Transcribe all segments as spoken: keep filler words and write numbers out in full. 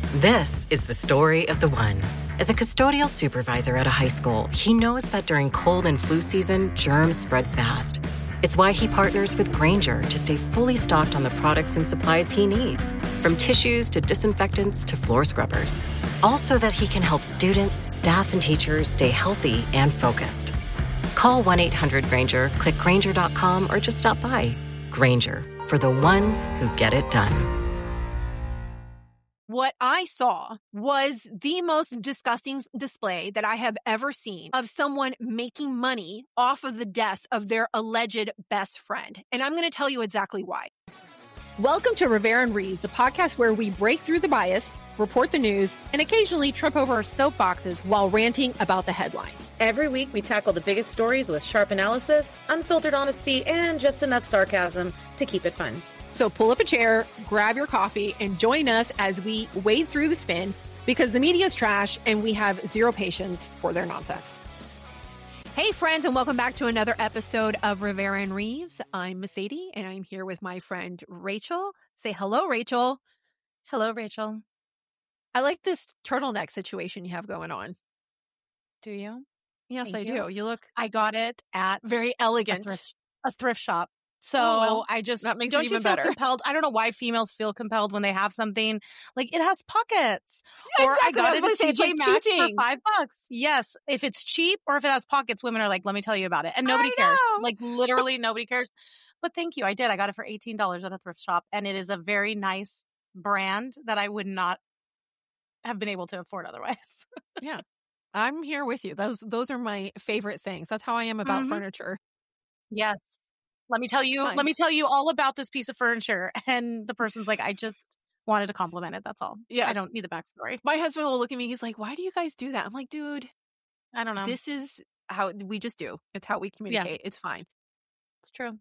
This is the story of the one. As a custodial supervisor at a high school, he knows that during cold and flu season, germs spread fast. It's why he partners with Grainger to stay fully stocked on the products and supplies he needs, from tissues to disinfectants to floor scrubbers. All so that he can help students, staff, and teachers stay healthy and focused. Call one eight hundred Grainger, click Grainger dot com, or just stop by. Grainger, for the ones who get it done. What I saw was the most disgusting display that I have ever seen of someone making money off of the death of their alleged best friend. And I'm going to tell you exactly why. Welcome to Rivera and Reeves, the podcast where we break through the bias, report the news, and occasionally trip over our soapboxes while ranting about the headlines. Every week, we tackle the biggest stories with sharp analysis, unfiltered honesty, and just enough sarcasm to keep it fun. So pull up a chair, grab your coffee, and join us as we wade through the spin, because the media is trash and we have zero patience for their nonsense. Hey, friends, and welcome back to another episode of Rivera and Reeves. I'm Mercedes, and I'm here with my friend Rachel. Say hello, Rachel. Hello, Rachel. I like this turtleneck situation you have going on. Do you? Yes, Thank I you. do. You look I got it at very a elegant. thrift, a thrift shop. So Oh, well, I just that makes it don't even you feel better. compelled? I don't know why females feel compelled when they have something like it has pockets. Yeah, or exactly. I got I it was at gonna say, it's T J like Maxx for cheating. five bucks. Yes, if it's cheap or if it has pockets, women are like, "Let me tell you about it," and nobody I cares. know. Like literally nobody cares. But thank you, I did. I got it for eighteen dollars at a thrift shop, and it is a very nice brand that I would not have been able to afford otherwise. Yeah, I'm here with you. Those those are my favorite things. That's how I am about Mhm. furniture. Yes. Let me tell you, Fine. let me tell you all about this piece of furniture. And the person's like, I just wanted to compliment it. That's all. Yes. I don't need the backstory. My husband will look at me. He's like, "Why do you guys do that?" I'm like, "Dude, I don't know. this is how we just do. It's how we communicate. It's fine." It's true.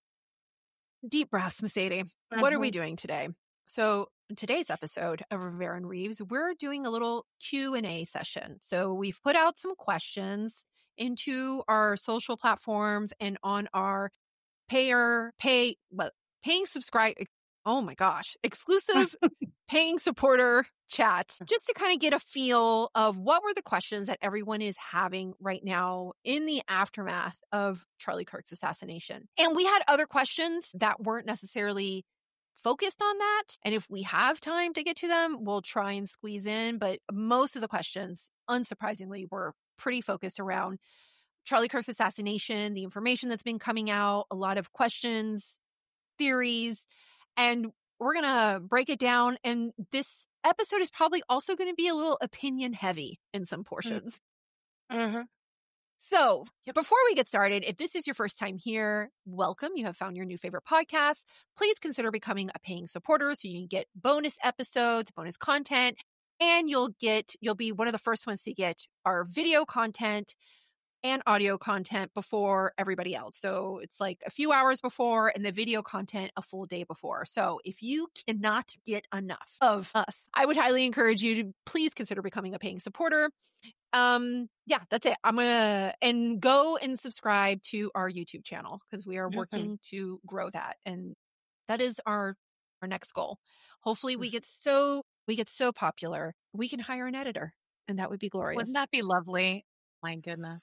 Deep breaths, Mercedes. What are we Mhm. doing today? So in today's episode of Rivera and Reeves, we're doing a little Q and A session. So we've put out some questions into our social platforms and on our payer pay well paying subscribe oh my gosh exclusive paying supporter chat, just to kind of get a feel of what were the questions that everyone is having right now in the aftermath of Charlie Kirk's assassination. And we had other questions that weren't necessarily focused on that, and if we have time to get to them, we'll try and squeeze in, but most of the questions, unsurprisingly, were pretty focused around Charlie Kirk's assassination, the information that's been coming out, a lot of questions, theories, and we're going to break it down. And this episode is probably also going to be a little opinion heavy in some portions. Mm-hmm. So before we get started, if this is your first time here, welcome. You have found your new favorite podcast. Please consider becoming a paying supporter so you can get bonus episodes, bonus content, and you'll get, you'll be one of the first ones to get our video content and audio content before everybody else. So it's like a few hours before, and the video content a full day before. So if you cannot get enough of us, I would highly encourage you to please consider becoming a paying supporter. Um, yeah, that's it. I'm gonna and go and subscribe to our YouTube channel because we are working mm-hmm. to grow that, and that is our our next goal. Hopefully, we get so we get so popular we can hire an editor, and that would be glorious. Wouldn't that be lovely? My goodness.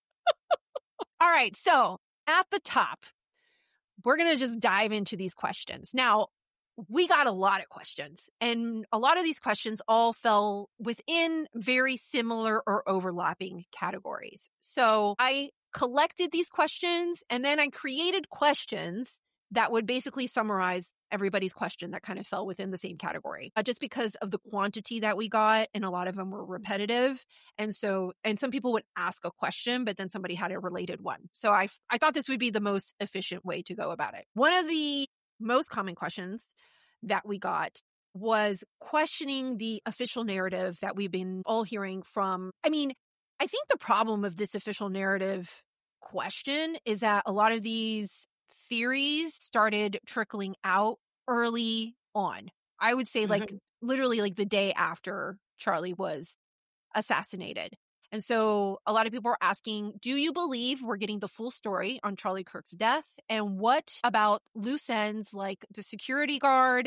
All right, so at the top, we're going to just dive into these questions. Now, we got a lot of questions, and a lot of these questions all fell within very similar or overlapping categories. So I collected these questions, and then I created questions that would basically summarize everybody's question that kind of fell within the same category, uh, just because of the quantity that we got, and a lot of them were repetitive. And so, and some people would ask a question, but then somebody had a related one. So I, I thought this would be the most efficient way to go about it. One of the most common questions that we got was questioning the official narrative that we've been all hearing from. I mean, I think the problem of this official narrative question is that a lot of these theories started trickling out early on. I would say like mm-hmm. literally like the day after Charlie was assassinated. And so a lot of people are asking, do you believe we're getting the full story on Charlie Kirk's death? And what about loose ends like the security guard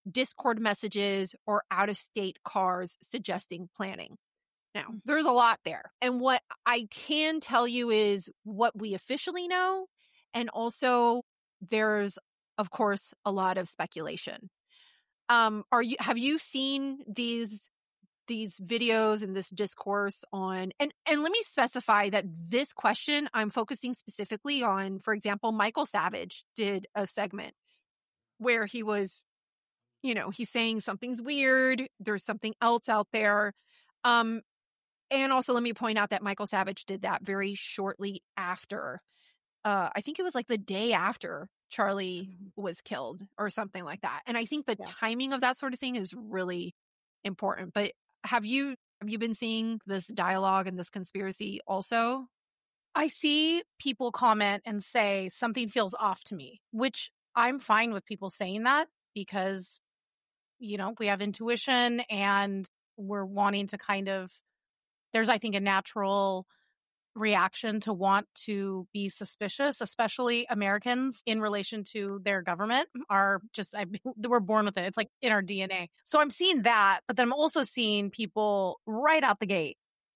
Discord messages, or out-of-state cars suggesting planning. Now, there's a lot there. And what I can tell you is what we officially know. And also there's, of course, a lot of speculation. Um, are you, have you seen these, these videos and this discourse on, and, and let me specify that this question I'm focusing specifically on, for example, Michael Savage did a segment where he was, you know, he's saying something's weird. There's something else out there. Um, And also, let me point out that Michael Savage did that very shortly after. Uh, I think it was like the day after Charlie was killed or something like that. And I think the yeah. timing of that sort of thing is really important. But have you have you been seeing this dialogue and this conspiracy also? I see people comment and say something feels off to me, which I'm fine with people saying that because, you know, we have intuition and we're wanting to kind of, there's, I think, a natural reaction to want to be suspicious, especially Americans in relation to their government are just, I, we're born with it. It's like in our D N A. So I'm seeing that, but then I'm also seeing people right out the gate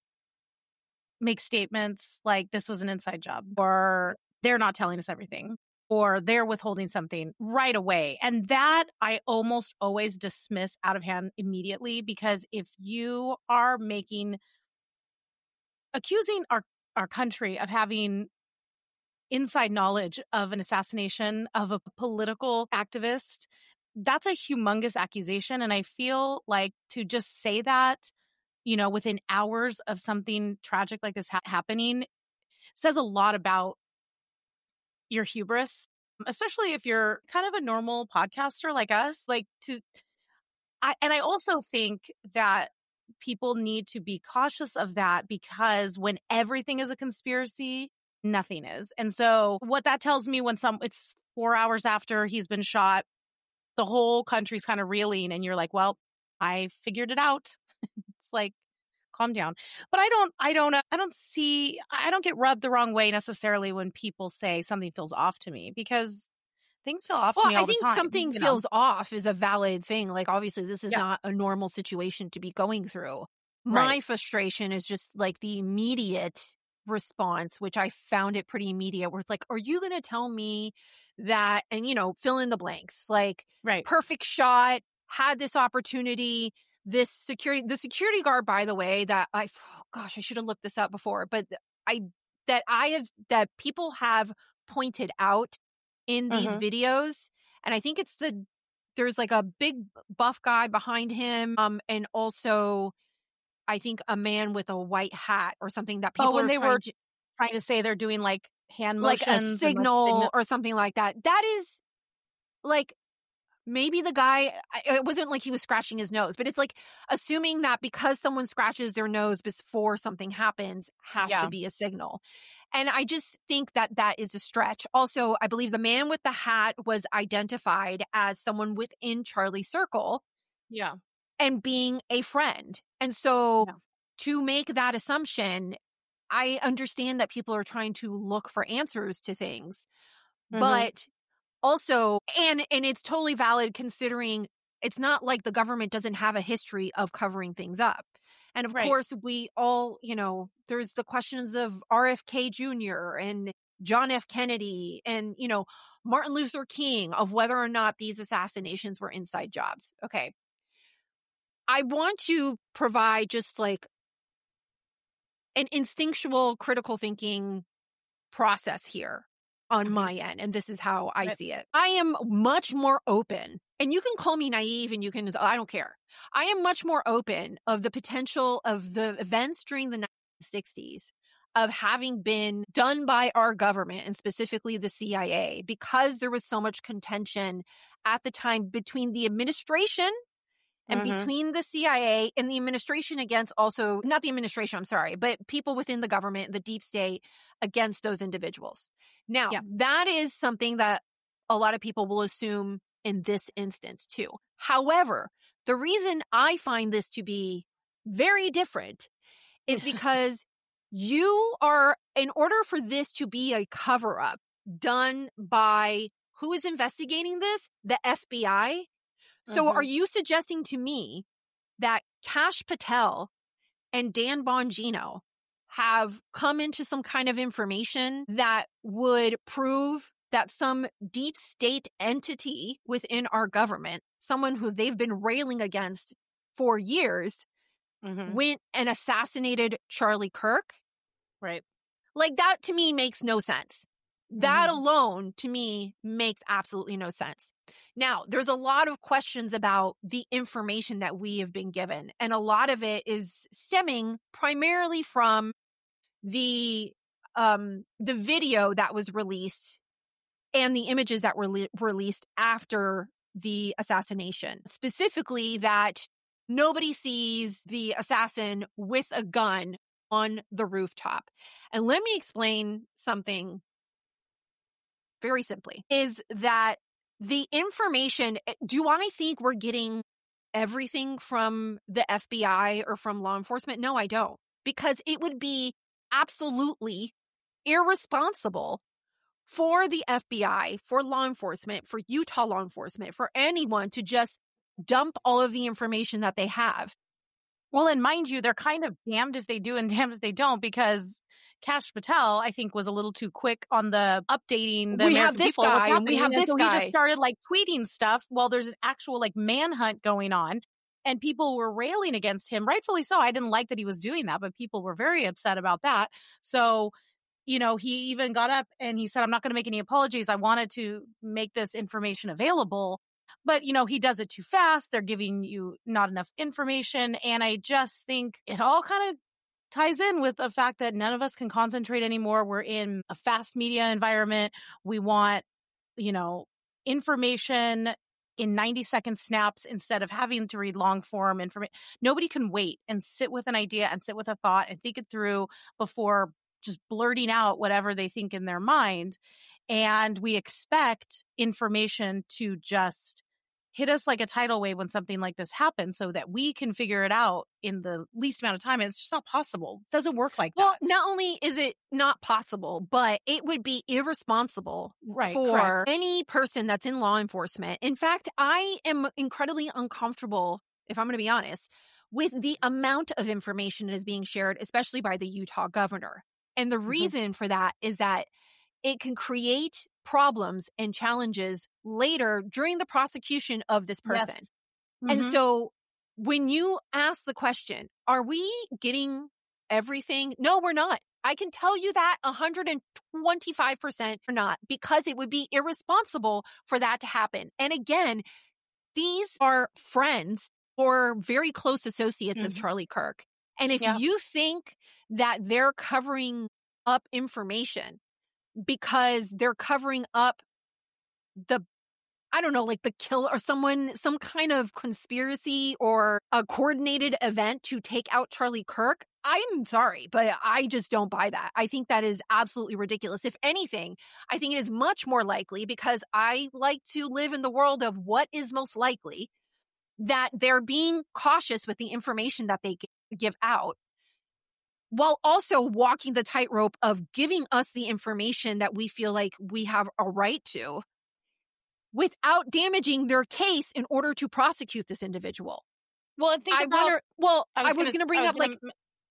make statements like this was an inside job, or they're not telling us everything, or they're withholding something right away. And that I almost always dismiss out of hand immediately, because if you are making accusing our, our country of having inside knowledge of an assassination of a political activist, that's a humongous accusation. And I feel like to just say that, you know, within hours of something tragic like this ha- happening says a lot about your hubris, especially if you're kind of a normal podcaster like us. Like to, I, and I also think that people need to be cautious of that, because when everything is a conspiracy, nothing is. And so what that tells me, when some, it's four hours after he's been shot, the whole country's kind of reeling and you're like, well, I figured it out. It's like, calm down. But I don't, I don't, I don't see, I don't get rubbed the wrong way necessarily when people say something feels off to me, because things feel off well, to me all I think the time. Something you feels know? off is a valid thing. Like, obviously, this is yeah. not a normal situation to be going through. My Right. frustration is just like the immediate response, which I found it pretty immediate, where it's like, are you going to tell me that, and, you know, fill in the blanks, like right. perfect shot, had this opportunity, this security, the security guard, by the way, that I, oh gosh, I should have looked this up before, but I, that I have, that people have pointed out in these Mhm. videos. And I think it's the, there's like a big buff guy behind him. Um, and also I think a man with a white hat or something that people oh, when are they trying were to, trying to say they're doing like hand like motions, a and, signal, like, signal- or something like that. That is like, maybe the guy, it wasn't like he was scratching his nose, but it's like assuming that because someone scratches their nose before something happens has yeah. to be a signal. And I just think that that is a stretch. Also, I believe the man with the hat was identified as someone within Charlie's circle. Yeah. And being a friend. And so yeah. to make that assumption, I understand that people are trying to look for answers to things, mm-hmm. but also, and, and it's totally valid considering it's not like the government doesn't have a history of covering things up. And of right. course, we all, you know, there's the questions of R F K Junior and John F. Kennedy and, you know, Martin Luther King, of whether or not these assassinations were inside jobs. Okay. I want to provide just like an instinctual critical thinking process here on mm-hmm. my end. And this is how I right. see it. I am much more open, and you can call me naive and you can, I don't care. I am much more open of the potential of the events during the nineteen sixties of having been done by our government, and specifically the C I A, because there was so much contention at the time between the administration and mm-hmm. between the C I A and the administration against also, not the administration, I'm sorry, but people within the government, the deep state, against those individuals. Now, yeah. that is something that a lot of people will assume in this instance too. However, the reason I find this to be very different is because you are, in order for this to be a cover-up done by who is investigating this? The F B I. So Mhm. are you suggesting to me that Kash Patel and Dan Bongino have come into some kind of information that would prove that some deep state entity within our government, someone who they've been railing against for years, Mhm. went and assassinated Charlie Kirk? Right. Like, that to me makes no sense. That Mhm. alone to me makes absolutely no sense. Now, there's a lot of questions about the information that we have been given, and a lot of it is stemming primarily from the um the video that was released and the images that were le- released after the assassination. Specifically, that nobody sees the assassin with a gun on the rooftop. And let me explain something very simply, is that the information, do I think we're getting everything from the F B I or from law enforcement? No, I don't. Because it would be absolutely irresponsible for the F B I, for law enforcement, for Utah law enforcement, for anyone to just dump all of the information that they have. Well, and mind you, they're kind of damned if they do and damned if they don't, because Kash Patel, I think, was a little too quick on the updating the We American have this people on what's guy and we happening. have this so guy. He just started like tweeting stuff while there's an actual like manhunt going on, and people were railing against him, rightfully so. I didn't like that he was doing that, but people were very upset about that. So, you know, he even got up and he said, "I'm not going to make any apologies. I wanted to make this information available." But, you know, he does it too fast. They're giving you not enough information. And I just think it all kind of ties in with the fact that none of us can concentrate anymore. We're in a fast media environment. We want, you know, information in ninety second snaps instead of having to read long form information. Nobody can wait and sit with an idea and sit with a thought and think it through before just blurting out whatever they think in their mind. And we expect information to just hit us like a tidal wave when something like this happens so that we can figure it out in the least amount of time. And it's just not possible. It doesn't work like Well, that. not only is it not possible, but it would be irresponsible Right, for correct. any person that's in law enforcement. In fact, I am incredibly uncomfortable, if I'm going to be honest, with the amount of information that is being shared, especially by the Utah governor. And the Mhm. reason for that is that it can create problems and challenges later during the prosecution of this person. Yes. And Mhm. so when you ask the question, are we getting everything? No, we're not. I can tell you that one hundred twenty-five percent we're not, because it would be irresponsible for that to happen. And again, these are friends or very close associates of Mhm. Charlie Kirk. And if Yeah. you think that they're covering up information because they're covering up the, I don't know, like the kill or someone, some kind of conspiracy or a coordinated event to take out Charlie Kirk, I'm sorry, but I just don't buy that. I think that is absolutely ridiculous. If anything, I think it is much more likely, because I like to live in the world of what is most likely, that they're being cautious with the information that they g- give out, while also walking the tightrope of giving us the information that we feel like we have a right to, without damaging their case in order to prosecute this individual. Well, and think I about, wonder, well, I I was was gonna- going to I bring was up like gonna-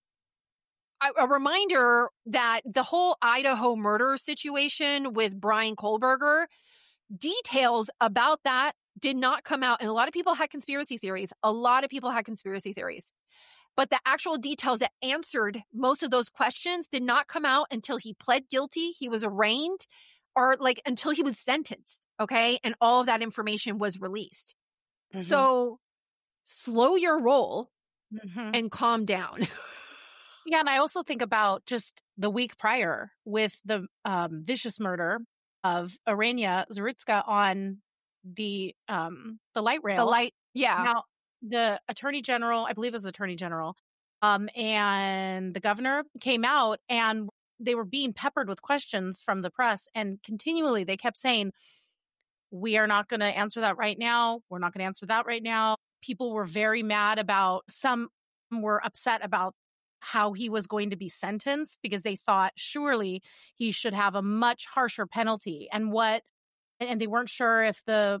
a, a reminder that the whole Idaho murder situation with Brian Kohlberger, details about that did not come out. And a lot of people had conspiracy theories. A lot of people had conspiracy theories. But the actual details that answered most of those questions did not come out until he pled guilty, he was arraigned, or like until he was sentenced. Okay. And all of that information was released. Mhm. So slow your roll Mhm. and calm down. Yeah, and I also think about just the week prior with the um, vicious murder of Aranya Zaritska on the um, the light rail. The light. Yeah. Now, the attorney general, I believe it was the attorney general, um, and the governor came out, and they were being peppered with questions from the press, and continually they kept saying, "We are not going to answer that right now. We're not going to answer that right now." People were very mad about, some were upset about how he was going to be sentenced, because they thought surely he should have a much harsher penalty. And what, and they weren't sure if the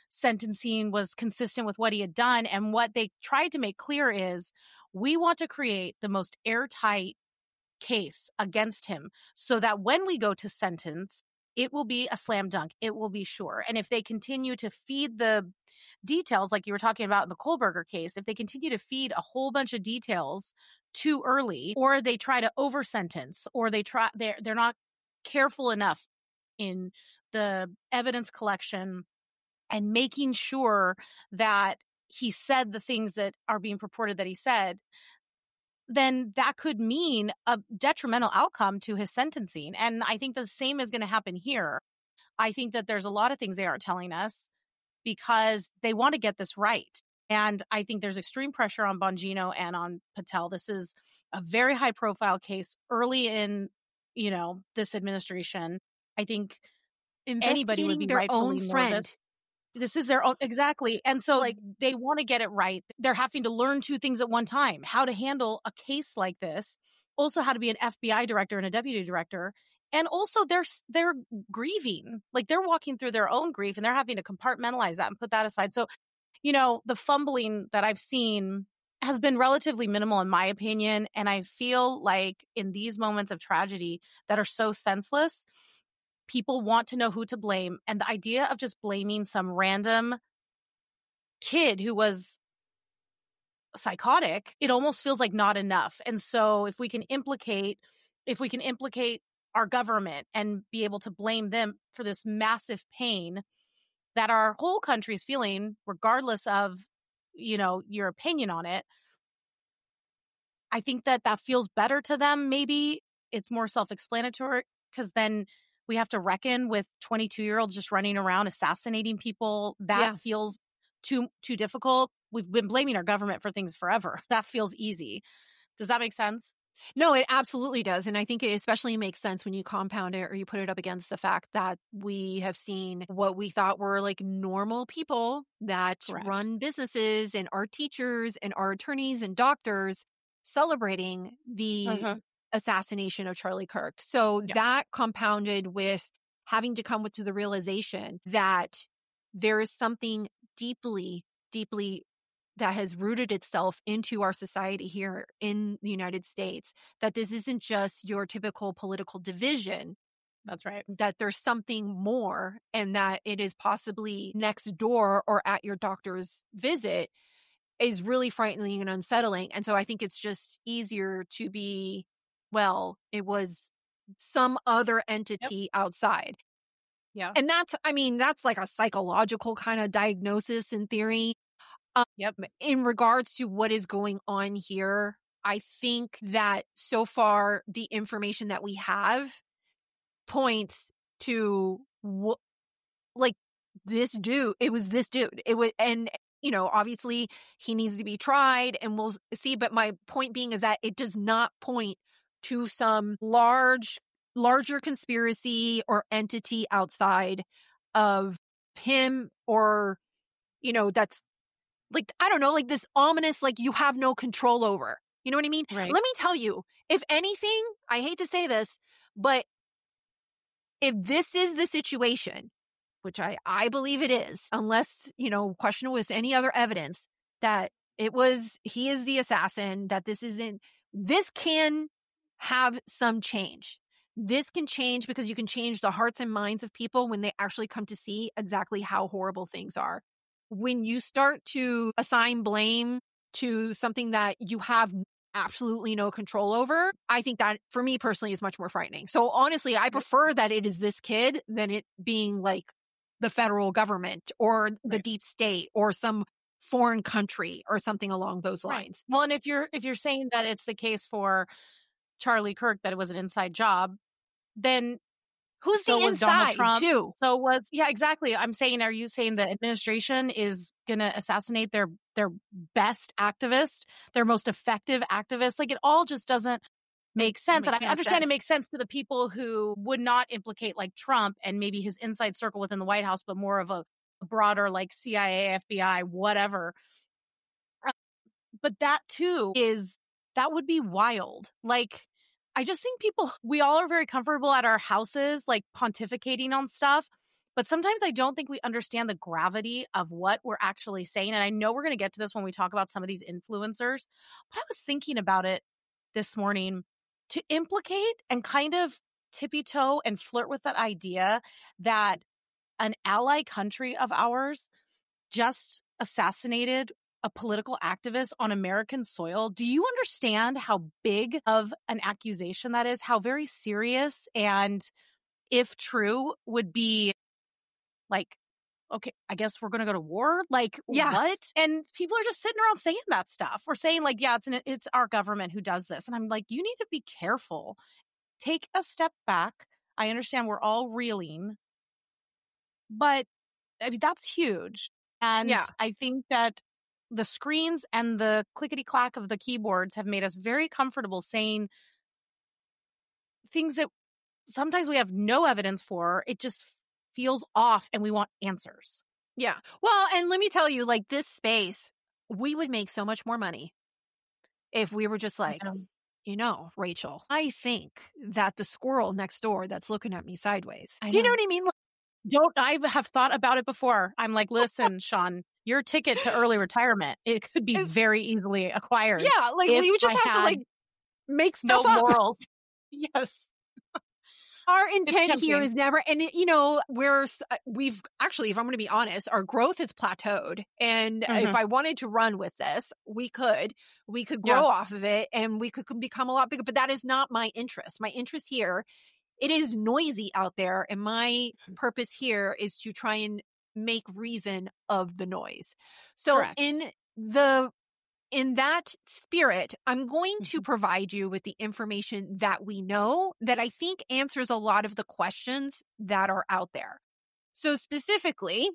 sentencing was consistent with what he had done. And what they tried to make clear is we want to create the most airtight case against him so that when we go to sentence, it will be a slam dunk. It will be sure. And if they continue to feed the details, like you were talking about in the Kohlberger case, if they continue to feed a whole bunch of details too early, or they try to over sentence, or they try, they're, they're not careful enough in the evidence collection and making sure that he said the things that are being purported that he said, then that could mean a detrimental outcome to his sentencing. And I think the same is going to happen here. I think that there's a lot of things they aren't telling us because they want to get this right. And I think there's extreme pressure on Bongino and on Patel. This is a very high profile case early in, you know, this administration. I think anybody would be their rightfully own friend. nervous. This is their own, exactly. And so like they want to get it right. They're having to learn two things at one time, how to handle a case like this, also how to be an F B I director and a deputy director. And also they're, they're grieving, like they're walking through their own grief and they're having to compartmentalize that and put that aside. So, you know, the fumbling that I've seen has been relatively minimal in my opinion. And I feel like in these moments of tragedy that are so senseless, people want to know who to blame. And the idea of just blaming some random kid who was psychotic, it almost feels like not enough. And so if we can implicate, if we can implicate our government and be able to blame them for this massive pain that our whole country is feeling, regardless of, you know, your opinion on it, I think that that feels better to them. Maybe it's more self-explanatory because then we have to reckon with twenty-two year olds just running around assassinating people. That yeah. feels too, too difficult. We've been blaming our government for things forever. That feels easy. Does that make sense? No, it absolutely does. And I think it especially makes sense when you compound it or you put it up against the fact that we have seen what we thought were like normal people that Correct. Run businesses and are teachers and are attorneys and doctors celebrating the uh-huh. assassination of Charlie Kirk. So yeah. that compounded with having to come to the realization that there is something deeply, deeply that has rooted itself into our society here in the United States, that this isn't just your typical political division. That's right. That there's something more and that it is possibly next door or at your doctor's visit is really frightening and unsettling. And so I think it's just easier to be, well, it was some other entity yep. outside. Yeah. And that's, I mean, that's like a psychological kind of diagnosis in theory. Um, yep. In regards to what is going on here, I think that so far the information that we have points to wh- like this dude. It was this dude. It was, and you know, obviously he needs to be tried and we'll see. But my point being is that it does not point to some large, larger conspiracy or entity outside of him or, you know, that's like, I don't know, like this ominous, like you have no control over. You know what I mean? Right. Let me tell you, if anything, I hate to say this, but if this is the situation, which I, I believe it is, unless, you know, question with any other evidence that it was, he is the assassin, that this isn't, this can have some change. This can change because you can change the hearts and minds of people when they actually come to see exactly how horrible things are. When you start to assign blame to something that you have absolutely no control over, I think that for me personally is much more frightening. So honestly, I prefer that it is this kid than it being like the federal government or the right. deep state or some foreign country or something along those lines. Right. Well, and if you're if you're saying that it's the case for Charlie Kirk that it was an inside job, then who's so the was inside Donald Trump too? So was yeah, exactly. I'm saying, are you saying the administration is going to assassinate their their best activist, their most effective activist? Like it all just doesn't make sense. Makes and I no understand sense. It makes sense to the people who would not implicate like Trump and maybe his inside circle within the White House, but more of a, a broader like C I A, F B I, whatever. Uh, but that too is, that would be wild. Like, I just think people, we all are very comfortable at our houses, like pontificating on stuff. But sometimes I don't think we understand the gravity of what we're actually saying. And I know we're going to get to this when we talk about some of these influencers, but I was thinking about it this morning to implicate and kind of tippy toe and flirt with that idea that an ally country of ours just assassinated a political activist on American soil. Do you understand how big of an accusation that is? How very serious, and if true, would be like, okay, I guess we're going to go to war? Like, Yeah. what? And people are just sitting around saying that stuff, or saying like, yeah, it's an, it's our government who does this. And I'm like, you need to be careful. Take a step back. I understand we're all reeling, but I mean, that's huge. And Yeah. I think that the screens and the clickety clack of the keyboards have made us very comfortable saying things that sometimes we have no evidence for. It just feels off and we want answers. Yeah. Well, and let me tell you, like, this space, we would make so much more money if we were just like, Um, you know, Rachel, I think that the squirrel next door that's looking at me sideways. I Do you know know. what I mean? Like, Don't I have thought about it before? I'm like, listen, Sean, your ticket to early retirement, it could be It's- very easily acquired. yeah, like if we would just I have to had like make no stuff up. morals. Yes. Our intent here tempting. is never, and it, you know, we're, s- uh, we've actually, if I'm going to be honest, our growth has plateaued. And Mhm. if I wanted to run with this, we could, we could grow Yeah. off of it and we could could become a lot bigger, but that is not my interest. My interest here, it is noisy out there. And my purpose here is to try and make reason of the noise. So Correct. in the, in that spirit, I'm going to Mhm. provide you with the information that we know that I think answers a lot of the questions that are out there. So specifically,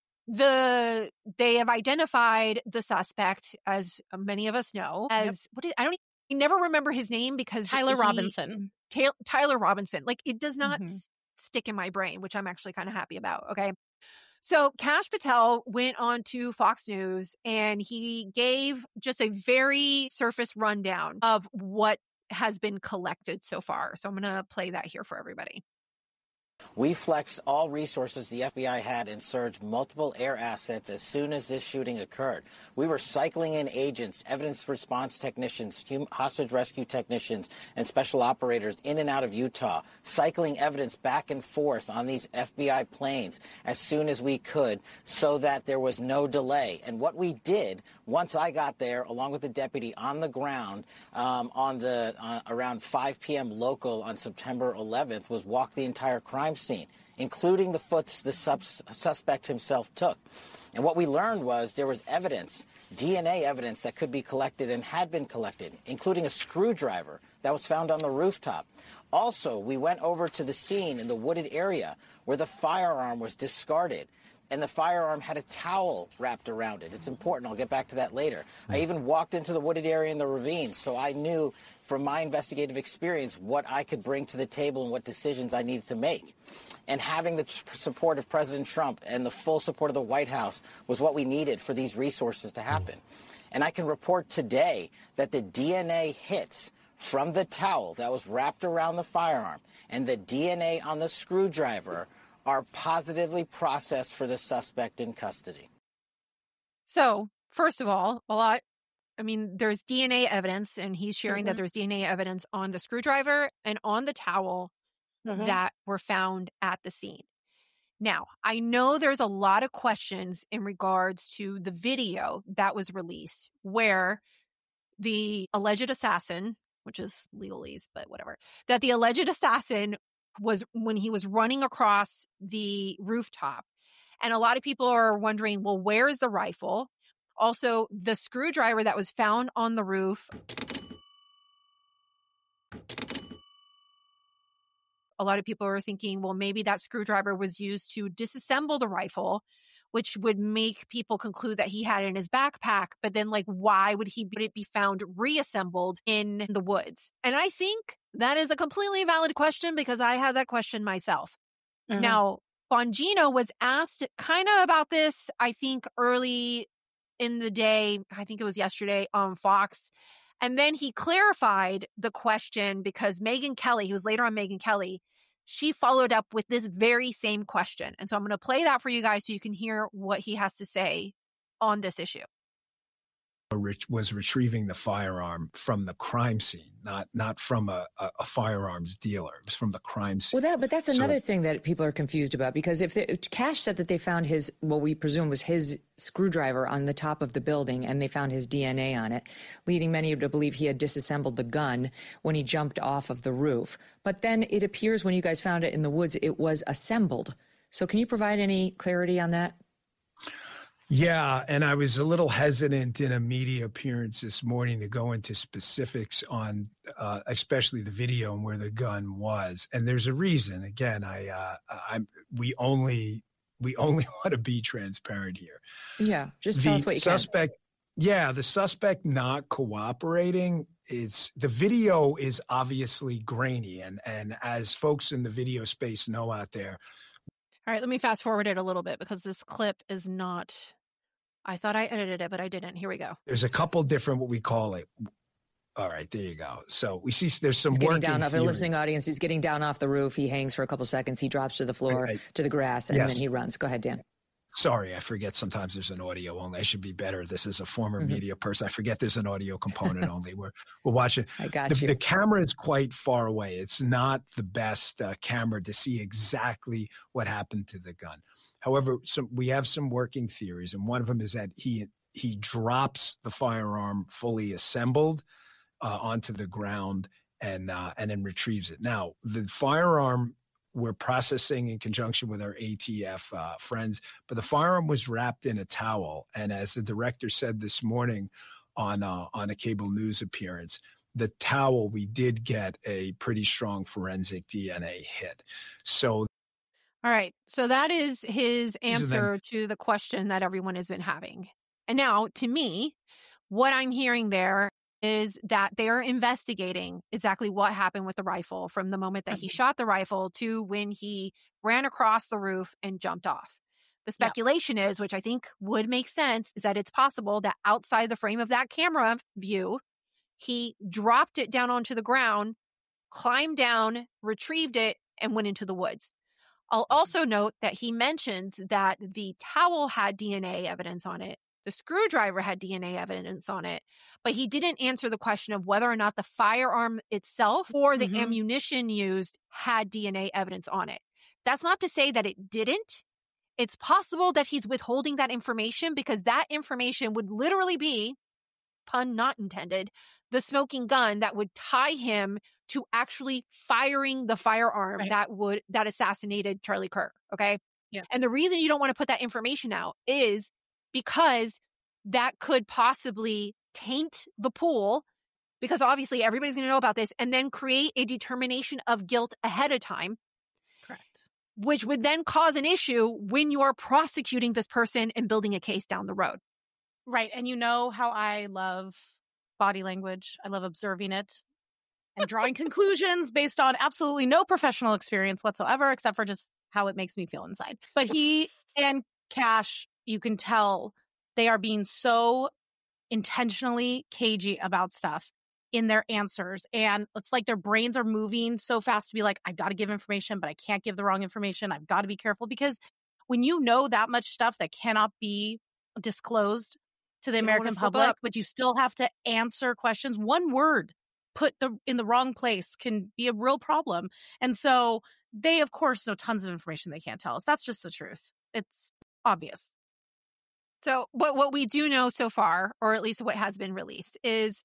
the they have identified the suspect, as many of us know, as what is, I don't I never remember his name because Tyler he- Robinson. Ta- Tyler Robinson. Like, it does not Mhm. s- stick in my brain, which I'm actually kind of happy about. Okay. So Kash Patel went on to Fox News and he gave just a very surface rundown of what has been collected so far. So I'm going to play that here for everybody. We flexed all resources the F B I had and surged multiple air assets as soon as this shooting occurred. We were cycling in agents, evidence response technicians, hum- hostage rescue technicians, and special operators in and out of Utah, cycling evidence back and forth on these F B I planes as soon as we could so that there was no delay. And what we did once I got there, along with the deputy on the ground um, on the uh, around five p.m. local on September eleventh, was walk the entire crime scene, including the foots the subs- suspect himself took. And what we learned was there was evidence, D N A evidence that could be collected and had been collected, including a screwdriver that was found on the rooftop. Also, we went over to the scene in the wooded area where the firearm was discarded. And the firearm had a towel wrapped around it. It's important. I'll get back to that later. I even walked into the wooded area in the ravine, so I knew from my investigative experience what I could bring to the table and what decisions I needed to make. And having the tr- support of President Trump and the full support of the White House was what we needed for these resources to happen. And I can report today that the D N A hits from the towel that was wrapped around the firearm and the D N A on the screwdriver are positively processed for the suspect in custody. So, first of all, a lot, I mean, there's D N A evidence, and he's sharing that Mhm. there's D N A evidence on the screwdriver and on the towel Mhm. that were found at the scene. Now, I know there's a lot of questions in regards to the video that was released where the alleged assassin, which is legalese, but whatever, that the alleged assassin was when he was running across the rooftop. And a lot of people are wondering, well, where is the rifle? Also, the screwdriver that was found on the roof. A lot of people are thinking, well, maybe that screwdriver was used to disassemble the rifle, which would make people conclude that he had it in his backpack. But then, like, why would he would it be found reassembled in the woods? And I think that is a completely valid question because I had that question myself. Mhm. Now, Bongino was asked kind of about this, I think, early in the day. I think it was yesterday on Fox. And then he clarified the question because Megyn Kelly, he was later on Megyn Kelly, she followed up with this very same question. And so I'm going to play that for you guys so you can hear what he has to say on this issue. Was retrieving the firearm from the crime scene, not not from a, a, a firearms dealer. It was from the crime scene. Well, that but that's so, another thing that people are confused about, because if the, Cash said that they found his, what we presume was his screwdriver on the top of the building, and they found his D N A on it, leading many to believe he had disassembled the gun when he jumped off of the roof. But then it appears when you guys found it in the woods, it was assembled. So can you provide any clarity on that? Yeah, and I was a little hesitant in a media appearance this morning to go into specifics on, uh, especially the video and where the gun was. And there's a reason. Again, I, uh, I'm, we only, we only want to be transparent here. Yeah, just tell the us what you suspect, can. Yeah, the suspect not cooperating. It's the video is obviously grainy, and and as folks in the video space know out there. All right, let me fast forward it a little bit because this clip is not, I thought I edited it, but I didn't. Here we go. There's a couple different, what we call it. All right, there you go. So we see there's some he's getting working down off the theory. listening audience. He's getting down off the roof. He hangs for a couple seconds. He drops to the floor, Right. to the grass, and Yes. then he runs. Go ahead, Dan. Sorry, I forget sometimes there's an audio only. I should be better. This is a former Mhm. media person. I forget there's an audio component only. We're we're watching. I got the, you. the camera is quite far away. It's not the best uh, camera to see exactly what happened to the gun. However, some, we have some working theories, and one of them is that he he drops the firearm fully assembled uh, onto the ground and uh, and then retrieves it. Now, the firearm we're processing in conjunction with our A T F uh, friends, but the firearm was wrapped in a towel. And as the director said this morning on uh, on a cable news appearance, the towel, we did get a pretty strong forensic D N A hit. So, All right. So that is his So answer then- to the question that everyone has been having. And now, to me, what I'm hearing there is that they're investigating exactly what happened with the rifle from the moment that he shot the rifle to when he ran across the roof and jumped off. The speculation is, which I think would make sense, is that it's possible that outside the frame of that camera view, he dropped it down onto the ground, climbed down, retrieved it, and went into the woods. I'll also note that he mentions that the towel had D N A evidence on it. The screwdriver had D N A evidence on it, but he didn't answer the question of whether or not the firearm itself or the Mhm. ammunition used had D N A evidence on it. That's not to say that it didn't. It's possible that he's withholding that information because that information would literally be, pun not intended, the smoking gun that would tie him to actually firing the firearm Right. that would that assassinated Charlie Kirk. Okay. Yeah. And the reason you don't want to put that information out is because that could possibly taint the pool, because obviously everybody's going to know about this, and then create a determination of guilt ahead of time, Correct. which would then cause an issue when you are prosecuting this person and building a case down the road. Right. And you know how I love body language. I love observing it and drawing conclusions based on absolutely no professional experience whatsoever, except for just how it makes me feel inside. But he and Cash, you can tell they are being so intentionally cagey about stuff in their answers. And it's like their brains are moving so fast to be like, I've got to give information, but I can't give the wrong information. I've got to be careful, because when you know that much stuff that cannot be disclosed to the You don't wanna American slip public, up. but you still have to answer questions, one word put the in the wrong place can be a real problem. And so they, of course, know tons of information they can't tell us. That's just the truth. It's obvious. So what what we do know so far, or at least what has been released, is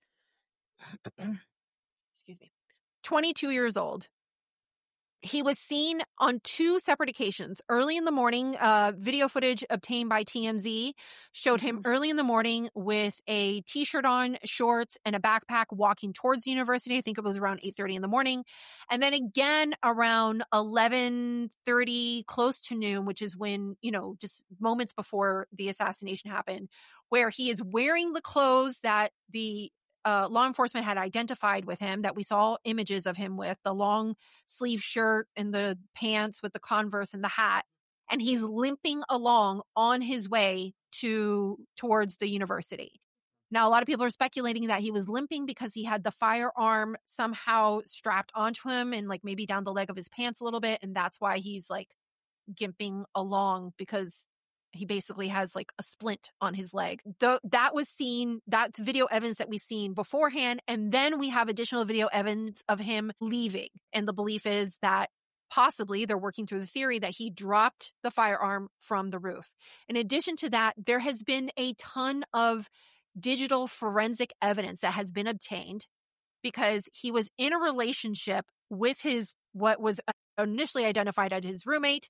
excuse me, twenty-two years old. He was seen on two separate occasions. Early in the morning, uh, video footage obtained by T M Z showed him early in the morning with a t-shirt on, shorts, and a backpack walking towards the university. I think it was around eight thirty in the morning. And then again around eleven thirty, close to noon, which is when, you know, just moments before the assassination happened, where he is wearing the clothes that the Uh, law enforcement had identified with him, that we saw images of him with, the long sleeve shirt and the pants with the Converse and the hat. And he's limping along on his way to towards the university. Now, a lot of people are speculating that he was limping because he had the firearm somehow strapped onto him and like maybe down the leg of his pants a little bit. And that's why he's like gimping along, because he basically has like a splint on his leg. The, that was seen, that's video evidence that we've seen beforehand. And then we have additional video evidence of him leaving. And the belief is that possibly they're working through the theory that he dropped the firearm from the roof. In addition to that, there has been a ton of digital forensic evidence that has been obtained because he was in a relationship with his, what was initially identified as his roommate.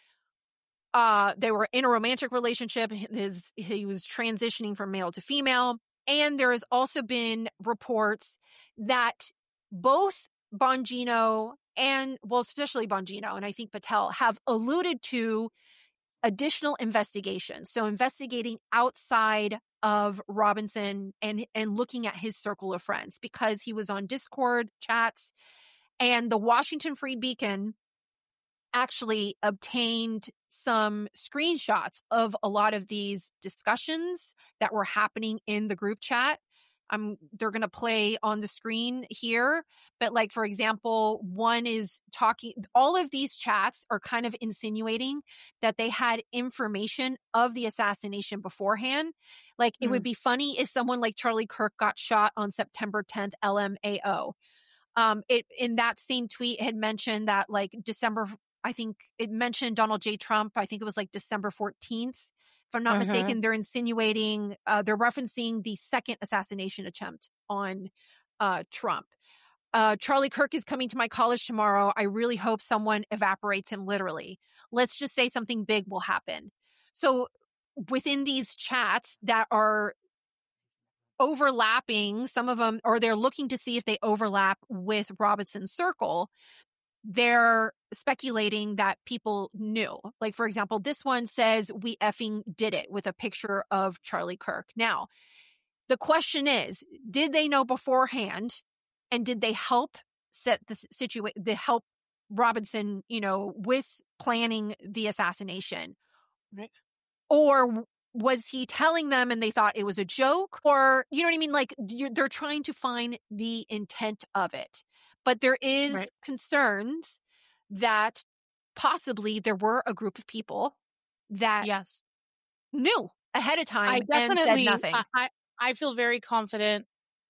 Uh, they were in a romantic relationship. His, he was transitioning from male to female. And there has also been reports that both Bongino and, well, especially Bongino, and I think Patel, have alluded to additional investigations. So investigating outside of Robinson and, and looking at his circle of friends, because he was on Discord chats, and the Washington Free Beacon actually obtained some screenshots of a lot of these discussions that were happening in the group chat. Um, they're going to play on the screen here. But like, for example, one is talking, all of these chats are kind of insinuating that they had information of the assassination beforehand. Like mm. it would be funny if someone like Charlie Kirk got shot on September tenth, L M A O. Um, it, in that same tweet had mentioned that like December, I think it mentioned Donald J. Trump. I think it was like December fourteenth. If I'm not uh-huh. mistaken, they're insinuating, uh, they're referencing the second assassination attempt on uh, Trump. Uh, Charlie Kirk is coming to my college tomorrow. I really hope someone evaporates him literally. Let's just say something big will happen. So within these chats that are overlapping, some of them, or they're looking to see if they overlap with Robinson's circle, they're speculating that people knew. Like, for example, this one says, "We effing did it," with a picture of Charlie Kirk. Now, the question is, did they know beforehand, and did they help set the situation, the help Robinson, you know, with planning the assassination? Right. Or was he telling them and they thought it was a joke? Or, you know what I mean? Like, they're trying to find the intent of it. But there is right. concerns that possibly there were a group of people that yes. knew ahead of time I definitely, and said nothing. I, I, I feel very confident,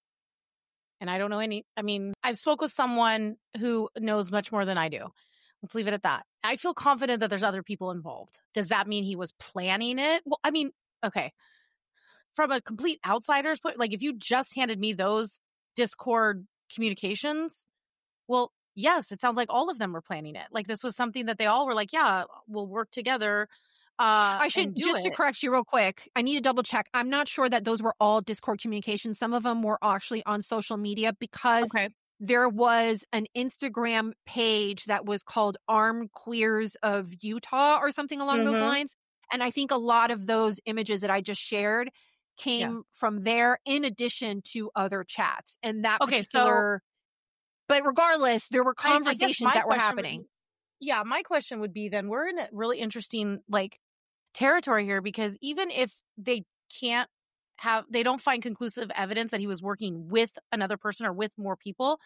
and I don't know any, I mean, I've spoke with someone who knows much more than I do. Let's leave it at that. I feel confident that there's other people involved. Does that mean he was planning it? Well, I mean, okay. From a complete outsider's point, like if you just handed me those Discord communications, well, yes, it sounds like all of them were planning it. Like this was something that they all were like, yeah, we'll work together. Uh, I should just it. to correct you real quick. I need to double check. I'm not sure that those were all Discord communications. Some of them were actually on social media because okay. there was an Instagram page that was called Armed Queers of Utah or something along mm-hmm. those lines. And I think a lot of those images that I just shared came yeah. from there in addition to other chats. And that okay, particular... So- But regardless, there were conversations that were happening. Would, yeah, my question would be then, we're in a really interesting like territory here, because even if they can't have, they don't find conclusive evidence that he was working with another person or with more people,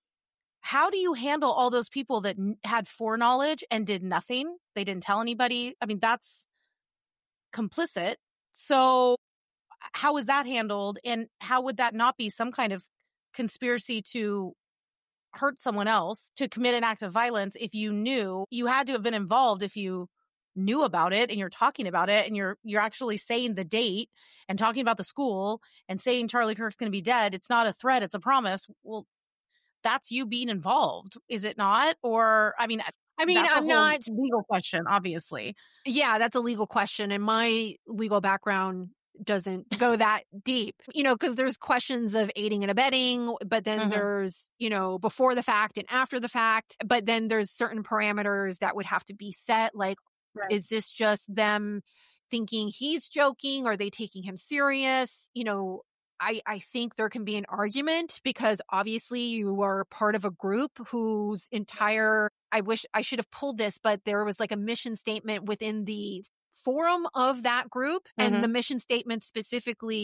how do you handle all those people that n- had foreknowledge and did nothing? They didn't tell anybody. I mean, that's complicit. So how is that handled? And how would that not be some kind of conspiracy to hurt someone else, to commit an act of violence? If you knew, you had to have been involved if you knew about it and you're talking about it and you're you're actually saying the date and talking about the school and saying Charlie Kirk's going to be dead. It's not a threat, it's a promise. Well, that's you being involved, is it not? Or I mean, I mean, that's I'm not legal question, obviously. Yeah, that's a legal question, and my legal background doesn't go that deep, you know, because there's questions of aiding and abetting, but then mm-hmm. there's, you know, before the fact and after the fact, but then there's certain parameters that would have to be set. Like, right. is this just them thinking he's joking? Are they taking him serious? You know, I, I think there can be an argument because obviously you are part of a group whose entire, I wish I should have pulled this, but there was like a mission statement within the forum of that group. Mm-hmm. And the mission statement specifically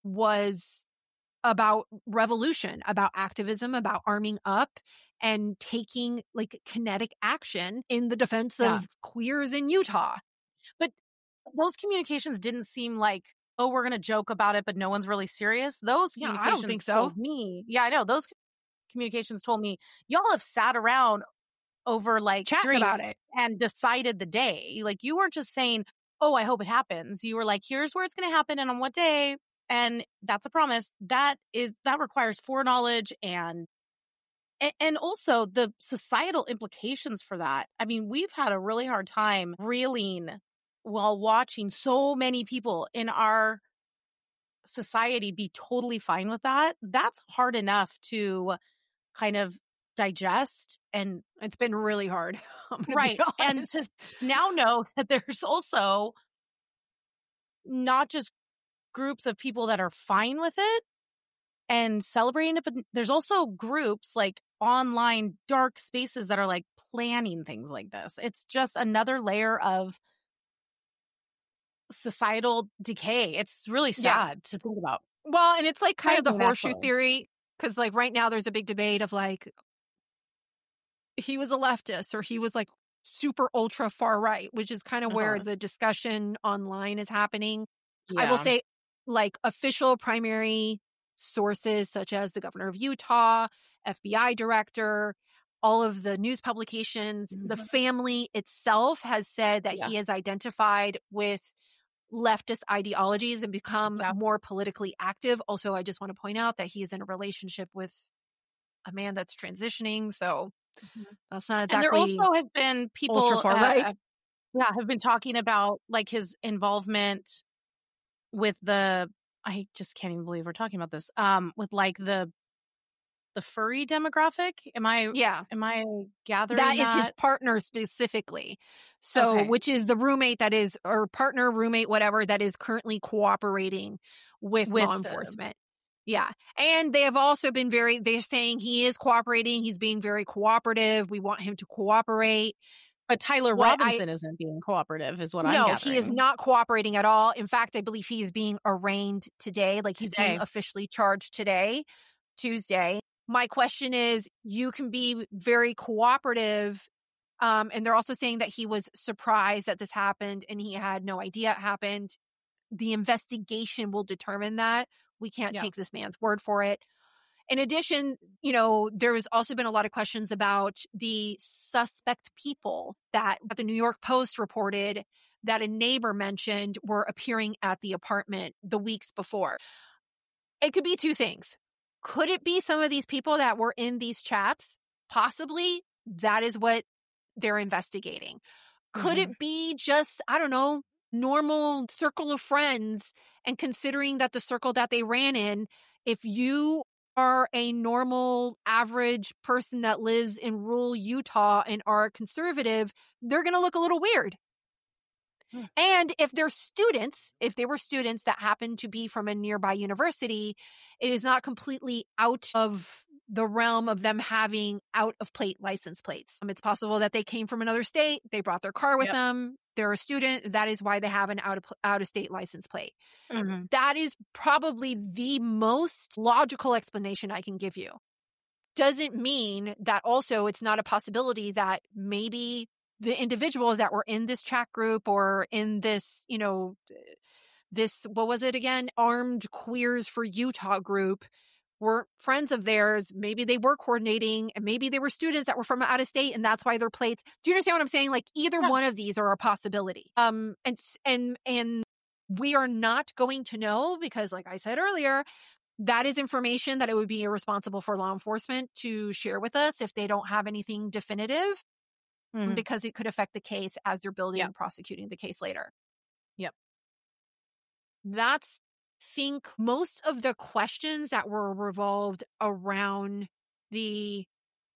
was about revolution, about activism, about arming up and taking like kinetic action in the defense Yeah. of queers in Utah. But those communications didn't seem like, oh, we're going to joke about it, but no one's really serious. Those Yeah, I don't communications think so. told me, yeah, I know. Those communications told me y'all have sat around over like Chatting drinks about it. and decided the day. Like you weren't just saying, oh, I hope it happens. You were like, here's where it's going to happen and on what day. And that's a promise. That is, that requires foreknowledge and, and, and also the societal implications for that. I mean, we've had a really hard time reeling while watching so many people in our society be totally fine with that. That's hard enough to kind of digest, and it's been really hard. Right. And to now know that there's also not just groups of people that are fine with it and celebrating it, but there's also groups like online dark spaces that are like planning things like this. It's just another layer of societal decay. It's really sad Yeah. to think about. Well, and it's like kind of the Frightening, horseshoe actually. theory, because like right now there's a big debate of like he was a leftist or he was like super ultra far right, which is kind of where Uh-huh. the discussion online is happening. I will Yeah. say like official primary sources such as the governor of Utah, F B I director, all of the news publications, the family itself has said that Yeah. he is identified with leftist ideologies and become Yeah. more politically active. Also, I just want to point out that he is in a relationship with a man that's transitioning. So that's not And there exactly also has been people, ultra far uh, right. uh, yeah, have been talking about like his involvement with the. I just can't even believe we're talking about this. Um, with like the the furry demographic. Am I? Yeah. Am I gathering That that? is his partner specifically. So, Okay. which is the roommate that is, or partner, roommate, whatever, that is currently cooperating with, With law the- enforcement. Yeah. And they have also been very, they're saying he is cooperating. He's being very cooperative. We want him to cooperate. But Tyler What I- Robinson isn't being cooperative, is what I'm No, gathering. he is not cooperating at all. In fact, I believe he is being arraigned today. Like he's being Today. officially charged today, Tuesday. My question is, you can be very cooperative. Um, and they're also saying that he was surprised that this happened and he had no idea it happened. The investigation will determine that. We can't Yeah. take this man's word for it. In addition, you know, there has also been a lot of questions about the suspect people that the New York Post reported that a neighbor mentioned were appearing at the apartment the weeks before. It could be two things. Could it be some of these people that were in these chats? Possibly. That is what they're investigating. Could Mm-hmm. it be just, I don't know, normal circle of friends? And considering that the circle that they ran in, if you are a normal average person that lives in rural Utah and are conservative, they're going to look a little weird. Hmm. And if they're students, if they were students that happen to be from a nearby university, it is not completely out of the realm of them having out of plate license plates. Um, it's possible that they came from another state. They brought their car with Yep. them. They're a student. That is why they have an out of, out of state license plate. Mhm. That is probably the most logical explanation I can give you. Doesn't mean that also it's not a possibility that maybe the individuals that were in this chat group or in this, you know, this, what was it again? Armed Queers for Utah group were friends of theirs. Maybe they were coordinating and maybe they were students that were from out of state and that's why their plates. Do you understand what I'm saying? Like either Yeah. one of these are a possibility. Um, and, and, and we are not going to know because like I said earlier, that is information that it would be irresponsible for law enforcement to share with us if they don't have anything definitive Mhm. because it could affect the case as they're building Yeah. and prosecuting the case later. Yep. That's, think most of the questions that were revolved around the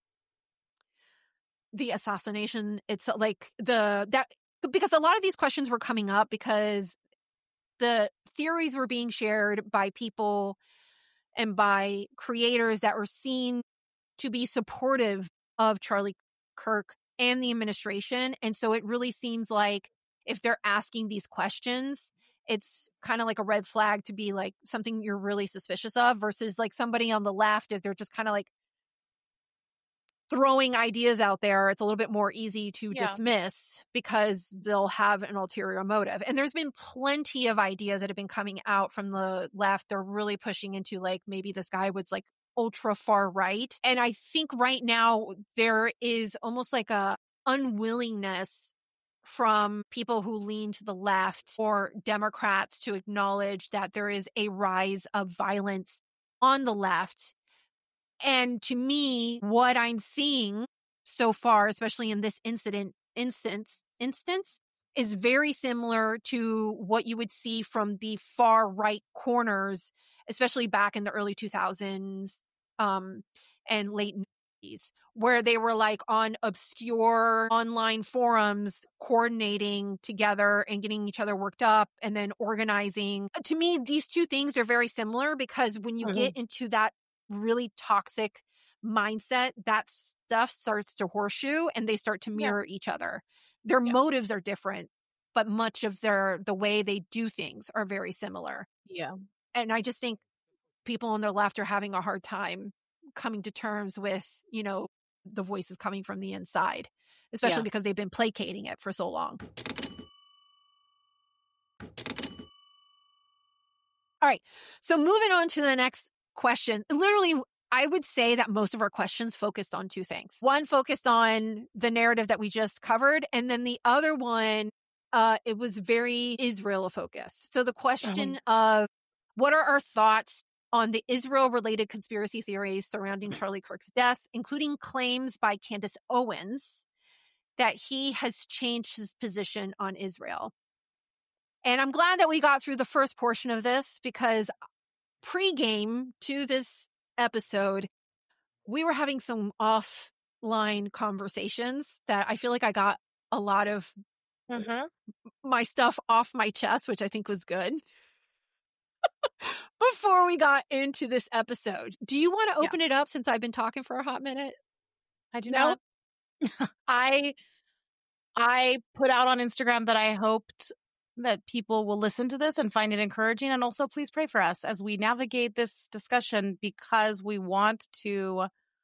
the assassination. It's like the that because a lot of these questions were coming up because the theories were being shared by people and by creators that were seen to be supportive of Charlie Kirk and the administration. And so it really seems like if they're asking these questions, it's kind of like a red flag to be like something you're really suspicious of versus like somebody on the left, if they're just kind of like throwing ideas out there, it's a little bit more easy to Yeah. dismiss because they'll have an ulterior motive. And there's been plenty of ideas that have been coming out from the left. They're really pushing into like maybe this guy was like ultra far right. And I think right now there is almost like a unwillingness from people who lean to the left or Democrats to acknowledge that there is a rise of violence on the left. And to me, what I'm seeing so far, especially in this incident instance, instance, is very similar to what you would see from the far right corners, especially back in the early two thousands um, and late nineties, where they were like on obscure online forums coordinating together and getting each other worked up and then organizing. To me, these two things are very similar because when you Mhm. get into that really toxic mindset, that stuff starts to horseshoe and they start to mirror each other. Their Yeah. motives are different, but much of their the way they do things are very similar. Yeah. And I just think people on the left are having a hard time coming to terms with, you know, the voices coming from the inside, especially Yeah. because they've been placating it for so long. All right. So moving on to the next question. Literally, I would say that most of our questions focused on two things. One focused on the narrative that we just covered, and then the other one, uh, it was very Israel focused. So the question of what are our thoughts on the Israel-related conspiracy theories surrounding Charlie Kirk's death, including claims by Candace Owens that he has changed his position on Israel. And I'm glad that we got through the first portion of this because pre-game to this episode, we were having some offline conversations that I feel like I got a lot of Mm-hmm. my stuff off my chest, which I think was good. Before we got into this episode, do you want to Yeah. open it up since I've been talking for a hot minute? I do No? not. I I put out on Instagram that I hoped that people will listen to this and find it encouraging, and also please pray for us as we navigate this discussion because we want to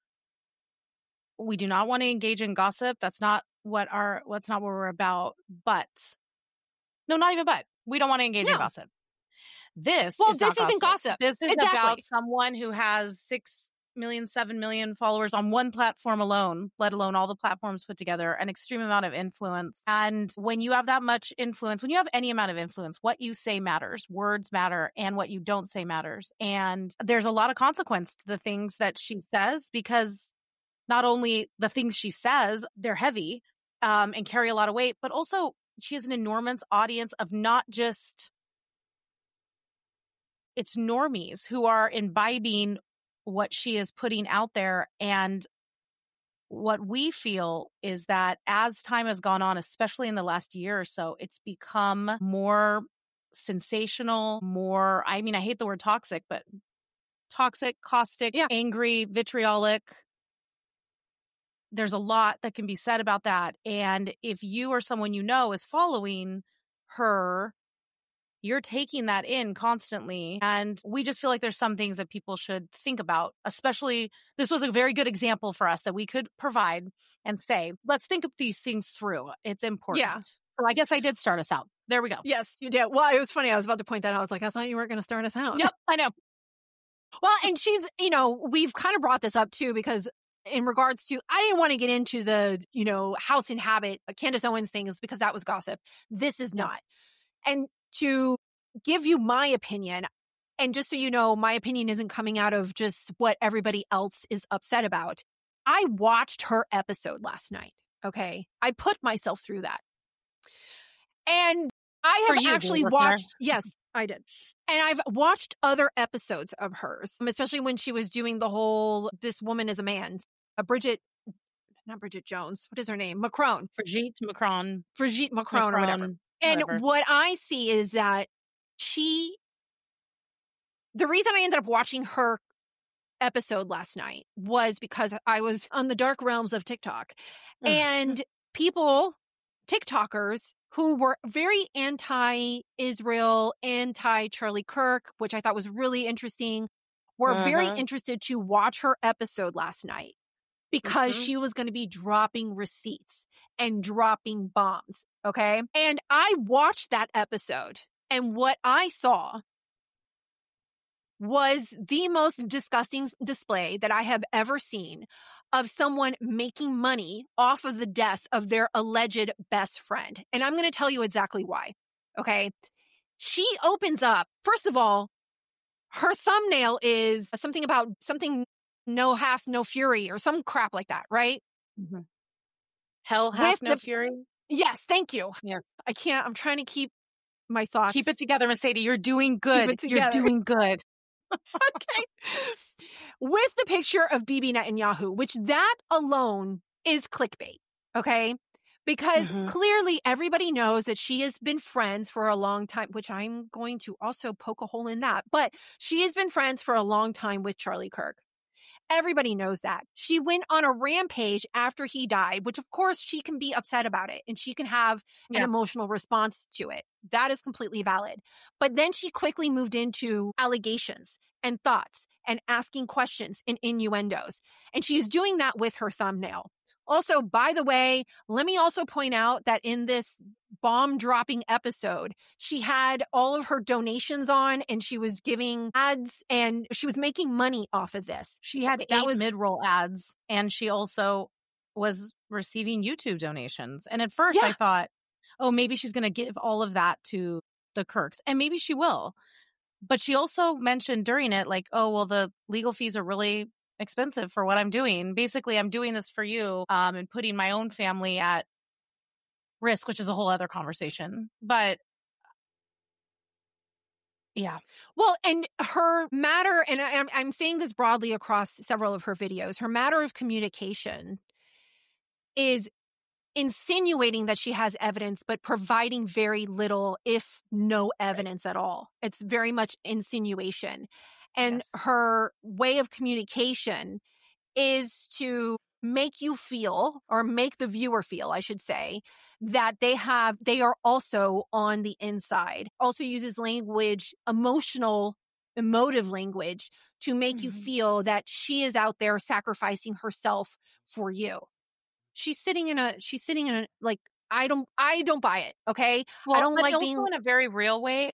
we do not want to engage in gossip. That's not what our what's not what we're about. But no, not even but. We don't want to engage in No. gossip. This Well, is this not isn't gossip. This is Exactly. about someone who has six million, seven million followers on one platform alone, let alone all the platforms put together, an extreme amount of influence. And when you have that much influence, when you have any amount of influence, what you say matters, words matter, and what you don't say matters. And there's a lot of consequence to the things that she says because not only the things she says, they're heavy um, and carry a lot of weight, but also she has an enormous audience of not just it's normies who are imbibing what she is putting out there. And what we feel is that as time has gone on, especially in the last year or so, it's become more sensational, more, I mean, I hate the word toxic, but toxic, caustic, Yeah. angry, vitriolic. There's a lot that can be said about that. And if you or someone you know is following her, you're taking that in constantly. And we just feel like there's some things that people should think about, especially this was a very good example for us that we could provide and say, let's think of these things through. It's important. Yeah. So I guess I did start us out. There we go. Yes, you did. Well, it was funny. I was about to point that out. I was like, I thought you weren't going to start us out. Yep, I know. Well, and she's, you know, we've kind of brought this up too, because in regards to, I didn't want to get into the, you know, House and Habit, Candace Owens thing is because that was gossip. This is not. And to give you my opinion, and just so you know, my opinion isn't coming out of just what everybody else is upset about. I watched her episode last night. Okay. I put myself through that. And I For have you, actually listener. watched, yes, I did. And I've watched other episodes of hers, especially when she was doing the whole, this woman is a man, a Bridget, not Bridget Jones. What is her name? Macron. Brigitte Macron. Brigitte Macron, or whatever. Macron, And whatever. what I see is that she, the reason I ended up watching her episode last night was because I was on the dark realms of TikTok. And people, TikTokers, who were very anti-Israel, anti-Charlie Kirk, which I thought was really interesting, were Uh-huh. very interested to watch her episode last night because Mhm. she was going to be dropping receipts and dropping bombs. Okay. And I watched that episode, and what I saw was the most disgusting display that I have ever seen of someone making money off of the death of their alleged best friend. And I'm going to tell you exactly why. Okay. She opens up, first of all, her thumbnail is something about something no half, no fury, or some crap like that, right? Mm-hmm. Hell hath With no the- fury. Yes, thank you. Yes. I can't, I'm trying to keep my thoughts. Keep it together, Mercedes. You're doing good. it You're together. doing good. Okay. With the picture of Bibi Netanyahu, which that alone is clickbait. Okay. Because Mhm. clearly everybody knows that she has been friends for a long time, which I'm going to also poke a hole in that. But she has been friends for a long time with Charlie Kirk. Everybody knows that. She went on a rampage after he died, which of course she can be upset about it and she can have an Yeah. emotional response to it. That is completely valid. But then she quickly moved into allegations and thoughts and asking questions and innuendos. And she's doing that with her thumbnail. Also, by the way, let me also point out that in this bomb dropping episode, she had all of her donations on and she was giving ads and she was making money off of this. She had That eight was- mid-roll ads, and she also was receiving YouTube donations. And at first Yeah. I thought, oh, maybe she's going to give all of that to the Kirks, and maybe she will. But she also mentioned during it, like, oh, well, the legal fees are really expensive for what I'm doing. Basically, I'm doing this for you um, and putting my own family at risk, which is a whole other conversation. But yeah. Well, and her matter, and I, I'm, I'm saying this broadly across several of her videos, her matter of communication is insinuating that she has evidence, but providing very little, if no evidence at all. It's very much insinuation. And Yes. her way of communication is to make you feel, or make the viewer feel, I should say, that they have, they are also on the inside. Also uses language, emotional, emotive language to make you Mhm. feel that she is out there sacrificing herself for you. She's sitting in a, she's sitting in a, like, I don't, I don't buy it. Okay. Well, I don't but like also being, in a very real way.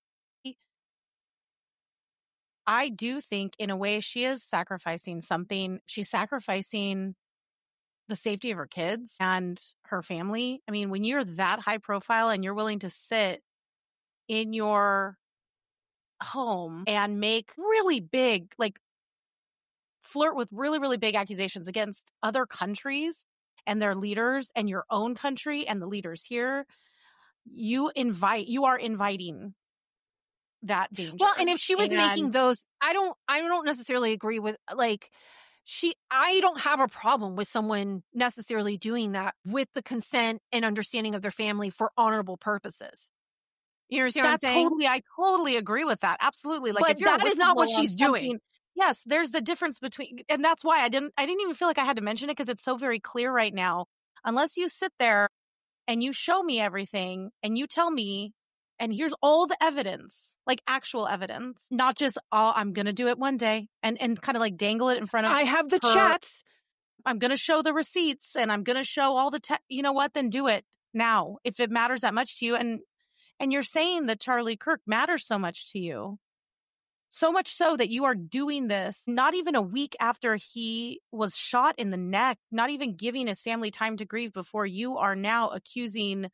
I do think in a way she is sacrificing something. She's sacrificing the safety of her kids and her family. I mean, when you're that high profile and you're willing to sit in your home and make really big, like flirt with really, really big accusations against other countries and their leaders and your own country and the leaders here, you invite, you are inviting that danger. well, and if she was making And- those, I don't, I don't necessarily agree with, like, she, I don't have a problem with someone necessarily doing that with the consent and understanding of their family for honorable purposes. You understand what I'm That's saying? totally, I totally agree with that. Absolutely. Like, But if you're a that is not what whistleblower on she's doing. something- Yes, there's the difference between, and that's why I didn't, I didn't even feel like I had to mention it because it's so very clear right now. Unless you sit there and you show me everything and you tell me, and here's all the evidence, like actual evidence, not just, oh, I'm going to do it one day and, and kind of like dangle it in front of I have the her. chats. I'm going to show the receipts and I'm going to show all the, te- you know what, then do it now if it matters that much to you. And, and you're saying that Charlie Kirk matters so much to you. So much so that you are doing this not even a week after he was shot in the neck, not even giving his family time to grieve before you are now accusing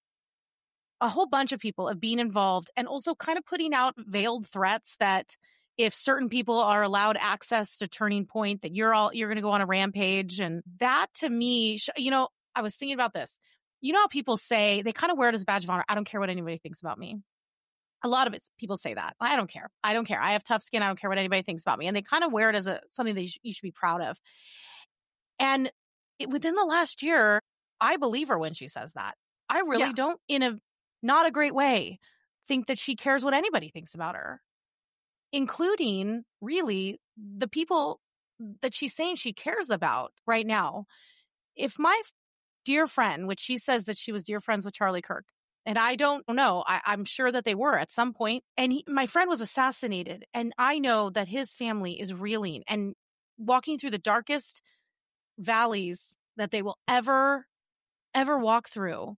a whole bunch of people of being involved and also kind of putting out veiled threats that if certain people are allowed access to Turning Point, that you're all, you're going to go on a rampage. And that to me, you know, I was thinking about this. You know how people say, they kind of wear it as a badge of honor. I don't care what anybody thinks about me. A lot of it, people say that. I don't care. I don't care. I have tough skin. I don't care what anybody thinks about me. And they kind of wear it as a something that you, sh- you should be proud of. And it, within the last year, I believe her when she says that. I really Yeah. don't, in a not a great way, think that she cares what anybody thinks about her, including really the people that she's saying she cares about right now. If my dear friend, which she says that she was dear friends with Charlie Kirk, And I don't know. I, I'm sure that they were at some point. And he, my friend was assassinated. And I know that his family is reeling and walking through the darkest valleys that they will ever, ever walk through.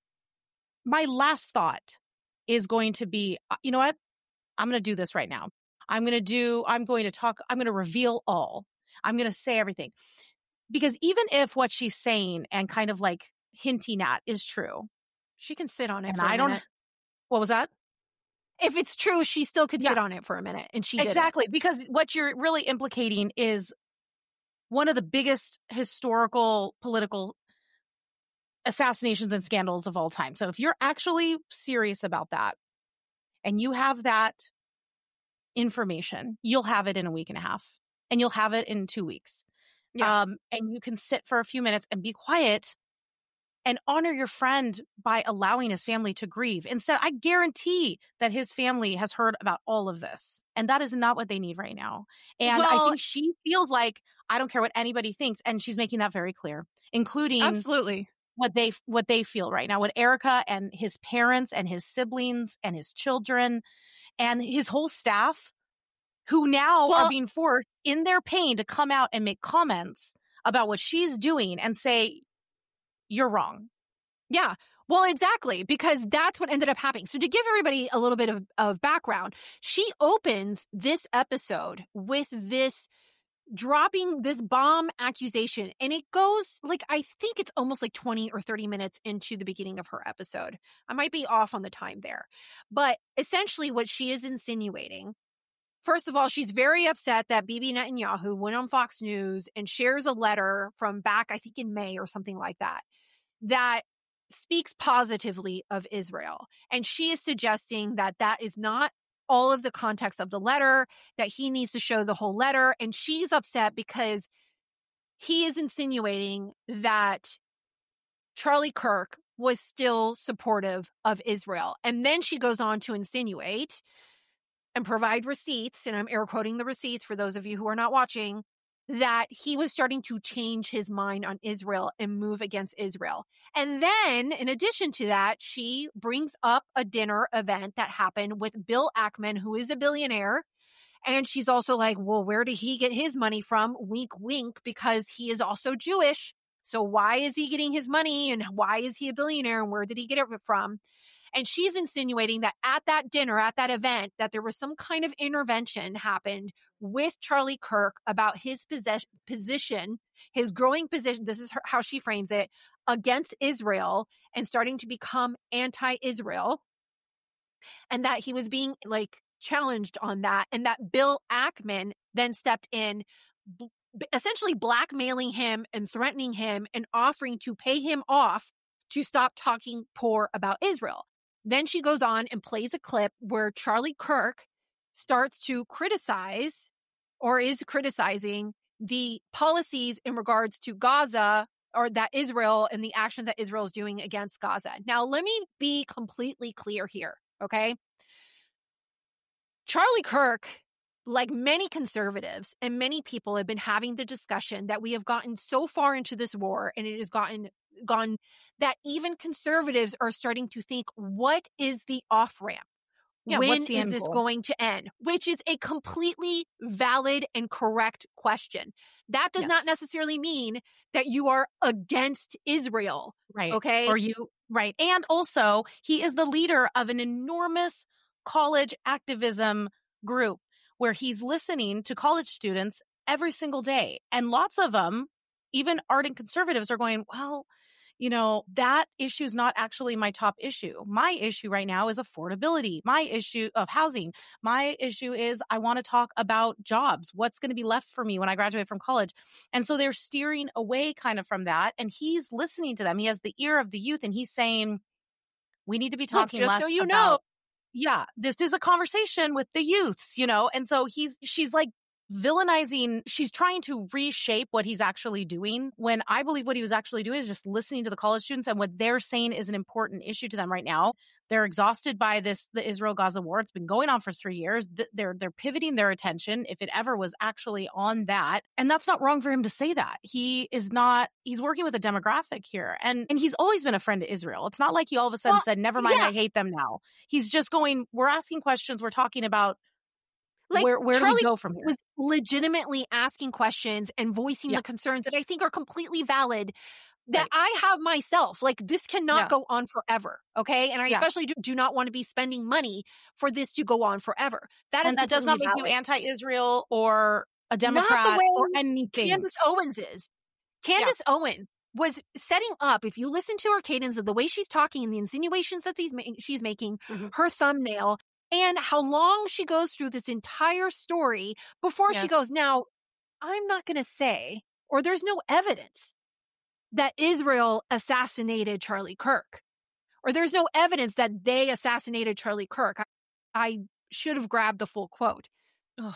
My last thought is going to be, you know what? I'm going to do this right now. I'm going to do, I'm going to talk, I'm going to reveal all. I'm going to say everything. Because even if what she's saying and kind of like hinting at is true, she can sit on it and for a I don't, minute. What was that? If it's true, she still could Yeah. sit on it for a minute. And she Exactly. did it. Because what you're really implicating is one of the biggest historical political assassinations and scandals of all time. So if you're actually serious about that and you have that information, you'll have it in a week and a half and you'll have it in two weeks. Yeah. Um, and you can sit for a few minutes and be quiet and honor your friend by allowing his family to grieve. Instead, I guarantee that his family has heard about all of this. And that is not what they need right now. And Well, I think she feels like, I don't care what anybody thinks. And she's making that very clear, including absolutely what they what they feel right now, what Erica and his parents and his siblings and his children and his whole staff, who now Well- are being forced in their pain to come out and make comments about what she's doing and say, you're wrong. Yeah. Well, exactly, because that's what ended up happening. So to give everybody a little bit of, of background, she opens this episode with this dropping this bomb accusation. And it goes like, I think it's almost like twenty or thirty minutes into the beginning of her episode. I might be off on the time there. But essentially what she is insinuating, first of all, she's very upset that Bibi Netanyahu went on Fox News and shares a letter from back, I think in May or something like that, that speaks positively of Israel. And she is suggesting that that is not all of the context of the letter, that he needs to show the whole letter. And she's upset because he is insinuating that Charlie Kirk was still supportive of Israel. And then she goes on to insinuate and provide receipts, and I'm air quoting the receipts for those of you who are not watching, that he was starting to change his mind on Israel and move against Israel. And then, in addition to that, she brings up a dinner event that happened with Bill Ackman, who is a billionaire. And she's also like, well, where did he get his money from? Wink, wink, because he is also Jewish. So why is he getting his money and why is he a billionaire and where did he get it from? And she's insinuating that at that dinner, at that event, that there was some kind of intervention happened with Charlie Kirk about his possess- position, his growing position, this is her, how she frames it, against Israel and starting to become anti-Israel. And that he was being like challenged on that. And that Bill Ackman then stepped in, b- essentially blackmailing him and threatening him and offering to pay him off to stop talking poor about Israel. Then she goes on and plays a clip where Charlie Kirk starts to criticize or is criticizing the policies in regards to Gaza or that Israel and the actions that Israel is doing against Gaza. Now, let me be completely clear here, okay? Charlie Kirk, like many conservatives and many people, have been having the discussion that we have gotten so far into this war and it has gotten gone that even conservatives are starting to think, what is the off-ramp? Yeah, when what's the is end this goal? going to end? Which is a completely valid and correct question. That does Yes. not necessarily mean that you are against Israel. Right. Okay. Or you, right. And also, he is the leader of an enormous college activism group where he's listening to college students every single day. And lots of them, even ardent conservatives, are going, well, you know, that issue is not actually my top issue. My issue right now is affordability. My issue of housing. My issue is I want to talk about jobs. What's going to be left for me when I graduate from college? And so they're steering away kind of from that. And he's listening to them. He has the ear of the youth and he's saying, we need to be talking Look, just less so you about, know, yeah, this is a conversation with the youths, you know? And so he's, she's like villainizing, she's trying to reshape what he's actually doing, when I believe what he was actually doing is just listening to the college students, and what they're saying is an important issue to them right now. They're exhausted by this, the Israel-Gaza war. It's been going on for three years. They're, they're pivoting their attention, if it ever was actually on that. And that's not wrong for him to say that. He is not, he's working with a demographic here. And, and he's always been a friend to Israel. It's not like he all of a sudden well, said, never mind, yeah. I hate them now. He's just going, we're asking questions. We're talking about Like, where where Charlie do we go from here? Was legitimately asking questions and voicing yeah. the concerns that I think are completely valid that right. I have myself. Like, this cannot yeah. go on forever, okay? And I yeah. especially do, do not want to be spending money for this to go on forever. That and is that does not make valid. you anti-Israel or a Democrat or anything. Candace Owens is. Candace yeah. Owens was setting up, if you listen to her cadence of the way she's talking and the insinuations that she's, ma- she's making, mm-hmm. her thumbnail, and how long she goes through this entire story before yes. she goes, now, I'm not going to say, or there's no evidence that Israel assassinated Charlie Kirk, or there's no evidence that they assassinated Charlie Kirk. I, I should have grabbed the full quote. Ugh.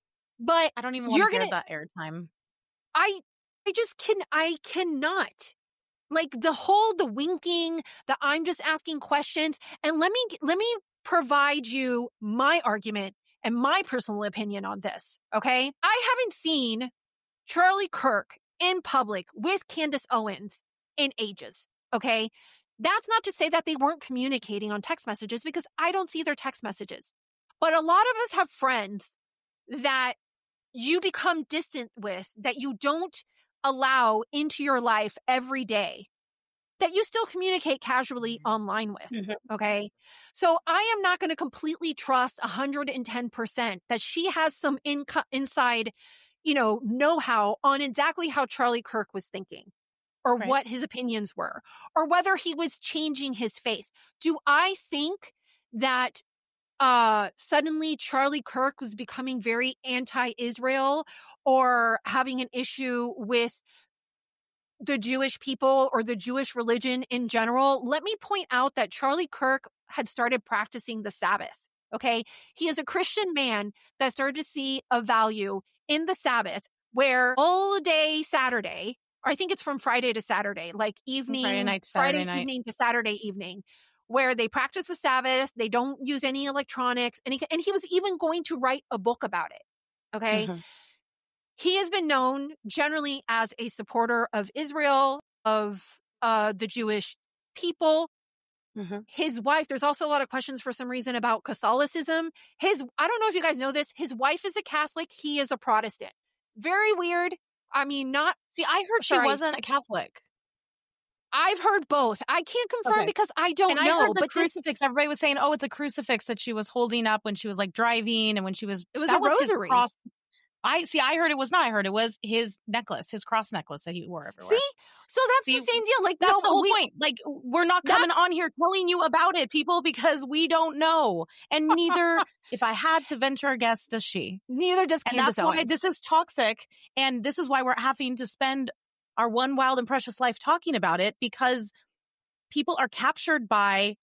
But I don't even want to get that airtime. I, I just can, I cannot. Like the whole, the winking, the I'm just asking questions. And let me, let me, provide you my argument and my personal opinion on this, okay? I haven't seen Charlie Kirk in public with Candace Owens in ages, okay? That's not to say that they weren't communicating on text messages, because I don't see their text messages. But a lot of us have friends that you become distant with, that you don't allow into your life every day, that you still communicate casually online with, mm-hmm. okay? So I am not going to completely trust one hundred ten percent that she has some in- inside, you know, know-how on exactly how Charlie Kirk was thinking, or right. what his opinions were, or whether he was changing his faith. Do I think that uh, suddenly Charlie Kirk was becoming very anti-Israel or having an issue with the Jewish people or the Jewish religion in general? Let me point out that Charlie Kirk had started practicing the Sabbath, okay? He is a Christian man that started to see a value in the Sabbath, where all day Saturday, or I think it's from Friday to Saturday, like evening, Friday night to Saturday Friday night. evening to Saturday evening, where they practice the Sabbath, they don't use any electronics, and he, and he was even going to write a book about it, okay? Mm-hmm. He has been known generally as a supporter of Israel, of uh, the Jewish people. Mm-hmm. His wife, there's also a lot of questions for some reason about Catholicism. His, I don't know if you guys know this, his wife is a Catholic, he is a Protestant. Very weird. I mean, not... See, I heard sorry. she wasn't a Catholic. I've heard both. I can't confirm okay. because I don't and know. I heard the but crucifix. This, everybody was saying, "Oh, it's a crucifix that she was holding up when she was like driving, and when she was it was that a was rosary." His cross. I see. I heard it was not. I heard it was his necklace, his cross necklace that he wore everywhere. See, so that's see, the same deal. Like that's no, the whole we, point. Like we're not coming on here telling you about it, people, because we don't know, and neither. If I had to venture a guess, does she? Neither does and Candace that's Owens. why this is toxic, and this is why we're having to spend our one wild and precious life talking about it, because people are captured by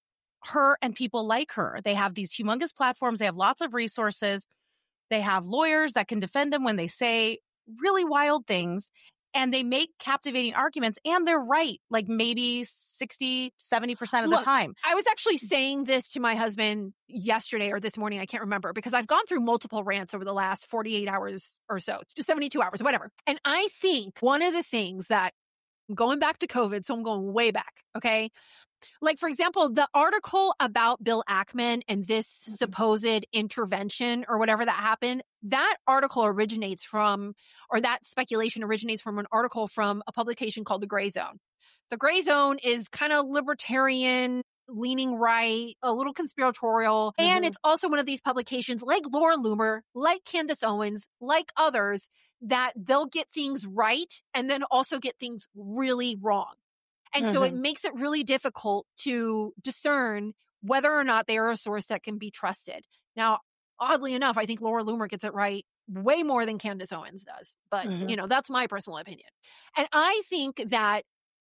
her and people like her. They have these humongous platforms. They have lots of resources. They have lawyers that can defend them when they say really wild things, and they make captivating arguments, and they're right. Like maybe sixty, seventy percent of Look, the time. I was actually saying this to my husband yesterday or this morning. I can't remember, because I've gone through multiple rants over the last forty-eight hours or so, seventy-two hours, whatever. And I think one of the things that, going back to COVID, so I'm going way back, okay? Like, for example, the article about Bill Ackman and this supposed intervention or whatever that happened, that article originates from, or that speculation originates from an article from a publication called The Gray Zone. The Gray Zone is kind of libertarian, leaning right, a little conspiratorial. Mm-hmm. And it's also one of these publications like Laura Loomer, like Candace Owens, like others, that they'll get things right and then also get things really wrong. And mm-hmm. so it makes it really difficult to discern whether or not they are a source that can be trusted. Now, oddly enough, I think Laura Loomer gets it right way more than Candace Owens does. But, mm-hmm. you know, that's my personal opinion. And I think that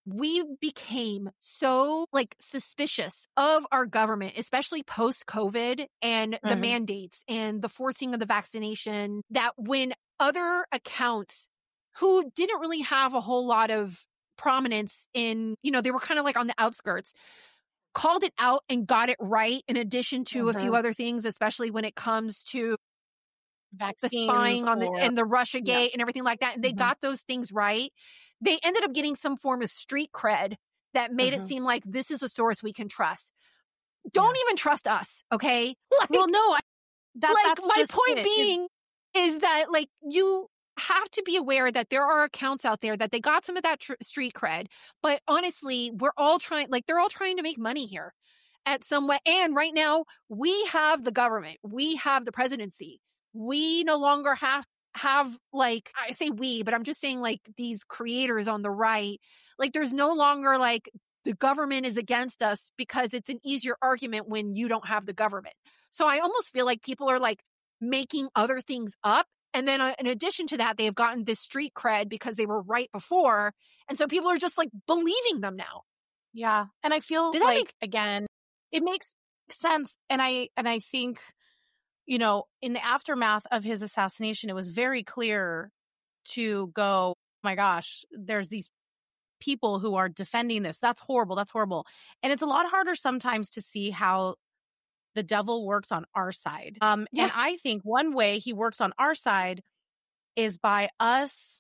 we became so like suspicious of our government, especially post COVID and the Mhm. mandates and the forcing of the vaccination, that when other accounts who didn't really have a whole lot of prominence in, you know, they were kind of like on the outskirts, called it out and got it right, in addition to a few Mhm. other things, especially when it comes to the Vaccines spying on the or and the Russia yeah. gate and everything like that. And they Mhm. got those things right. They ended up getting some form of street cred that made it Mhm. seem like this is a source we can trust. Don't even trust us, okay? Like, Well, no, I, that, like that's my just point it. It- being is that like you have to be aware that there are accounts out there that they got some of that tr- street cred, but honestly, we're all trying, like they're all trying to make money here at some way. And right now we have the government, we have the presidency. We no longer have have like, I say we, but I'm just saying like these creators on the right, like there's no longer like the government is against us, because it's an easier argument when you don't have the government. So I almost feel like people are like making other things up. And then uh, in addition to that, they've gotten this street cred because they were right before. And so people are just like believing them now. Yeah. And I feel Did that like, make- again, it makes sense. And I, and I think, you know, in the aftermath of his assassination, it was very clear to go, oh my gosh, there's these people who are defending this. That's horrible. That's horrible. And it's a lot harder sometimes to see how the devil works on our side. Um, Yes. And I think one way he works on our side is by us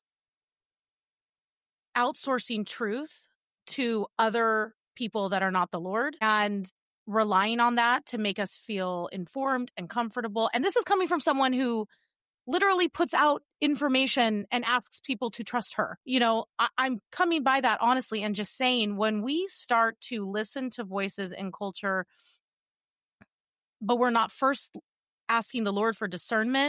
outsourcing truth to other people that are not the Lord and relying on that to make us feel informed and comfortable. And this is coming from someone who literally puts out information and asks people to trust her. You know, I- I'm coming by that honestly and just saying, when we start to listen to voices in culture, but we're not first asking the Lord for discernment,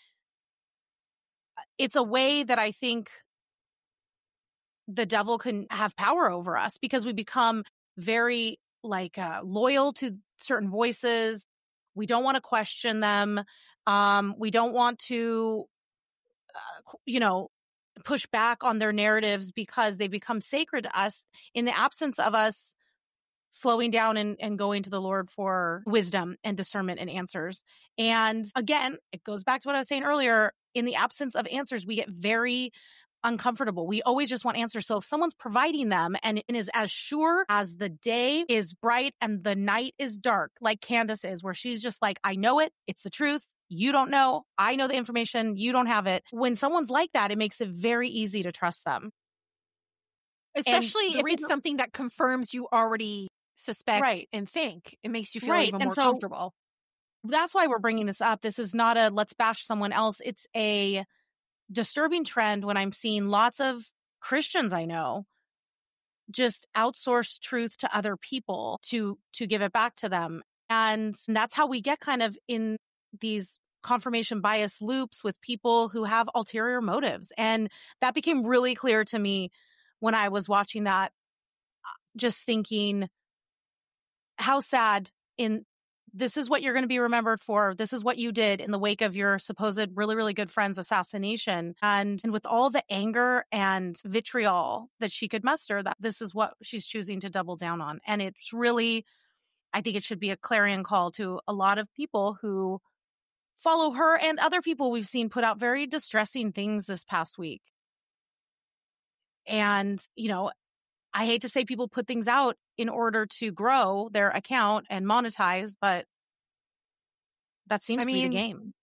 it's a way that I think the devil can have power over us, because we become very like uh, loyal to certain voices. We don't want to question them. Um, we don't want to, uh, you know, push back on their narratives because they become sacred to us in the absence of us slowing down and, and going to the Lord for wisdom and discernment and answers. And again, it goes back to what I was saying earlier. In the absence of answers, we get very uncomfortable. We always just want answers. So if someone's providing them and, and is as sure as the day is bright and the night is dark, like Candace is, where she's just like, I know it, it's the truth. You don't know. I know the information. You don't have it. When someone's like that, it makes it very easy to trust them. Especially the if reason- it's something that confirms you already suspect Right. and think. It makes you feel Right. even And more so- comfortable. That's why we're bringing this up. This is not a let's bash someone else. It's a disturbing trend when I'm seeing lots of Christians I know just outsource truth to other people to to give it back to them. And that's how we get kind of in these confirmation bias loops with people who have ulterior motives. And that became really clear to me when I was watching that, just thinking how sad in this is what you're going to be remembered for. This is what you did in the wake of your supposed really, really good friend's assassination. And, and with all the anger and vitriol that she could muster, that this is what she's choosing to double down on. And it's really, I think it should be a clarion call to a lot of people who follow her and other people we've seen put out very distressing things this past week. And, you know, I hate to say people put things out in order to grow their account and monetize, but that seems I to be mean, the game.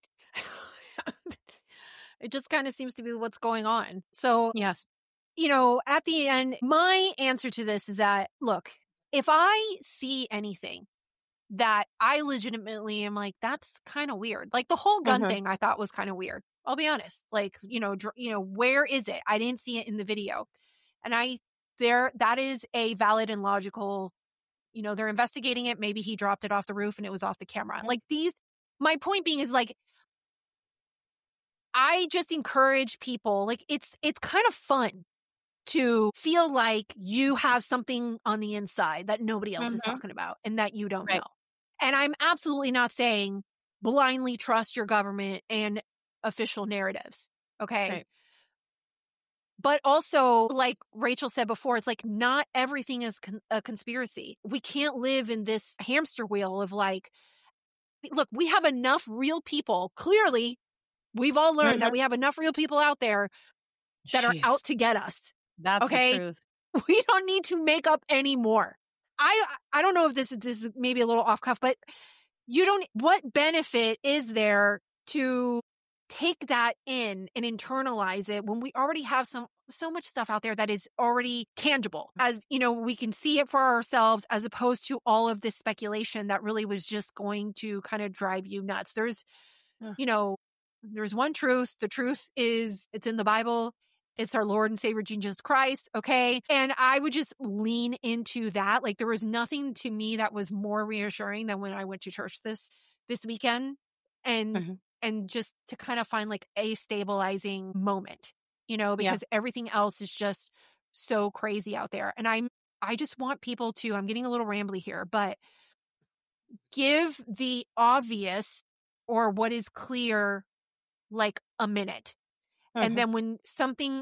It just kind of seems to be what's going on. So, Yes. you know, at the end, my answer to this is that, look, if I see anything that I legitimately am like, that's kind of weird. Like the whole gun Mhm. thing I thought was kind of weird. I'll be honest. Like, you know, dr- you know, where is it? I didn't see it in the video. And I, there, that is a valid and logical, you know, they're investigating it. Maybe he dropped it off the roof and it was off the camera. Like these, my point being is like, I just encourage people, like it's, it's kind of fun to feel like you have something on the inside that nobody else is Mhm. talking about and that you don't Right. know. And I'm absolutely not saying blindly trust your government and official narratives. Okay. Right. But also, like Rachel said before, it's like not everything is con- a conspiracy. We can't live in this hamster wheel of like, look, we have enough real people. Clearly, we've all learned mm-hmm. that we have enough real people out there that Jeez. are out to get us. That's okay? the truth. We don't need to make up any more. I I don't know if this is this is maybe a little off cuff, but you don't. What benefit is there to take that in and internalize it when we already have some so much stuff out there that is already tangible? As you know, we can see it for ourselves, as opposed to all of this speculation that really was just going to kind of drive you nuts. There's, you know, there's one truth. The truth is it's in the Bible. It's our Lord and Savior, Jesus Christ. Okay. And I would just lean into that. Like there was nothing to me that was more reassuring than when I went to church this, this weekend and, mm-hmm. and just to kind of find like a stabilizing moment, you know, because yeah. everything else is just so crazy out there. And I'm, I just want people to, I'm getting a little rambly here, but give the obvious or what is clear, like a minute. Mm-hmm. And then when something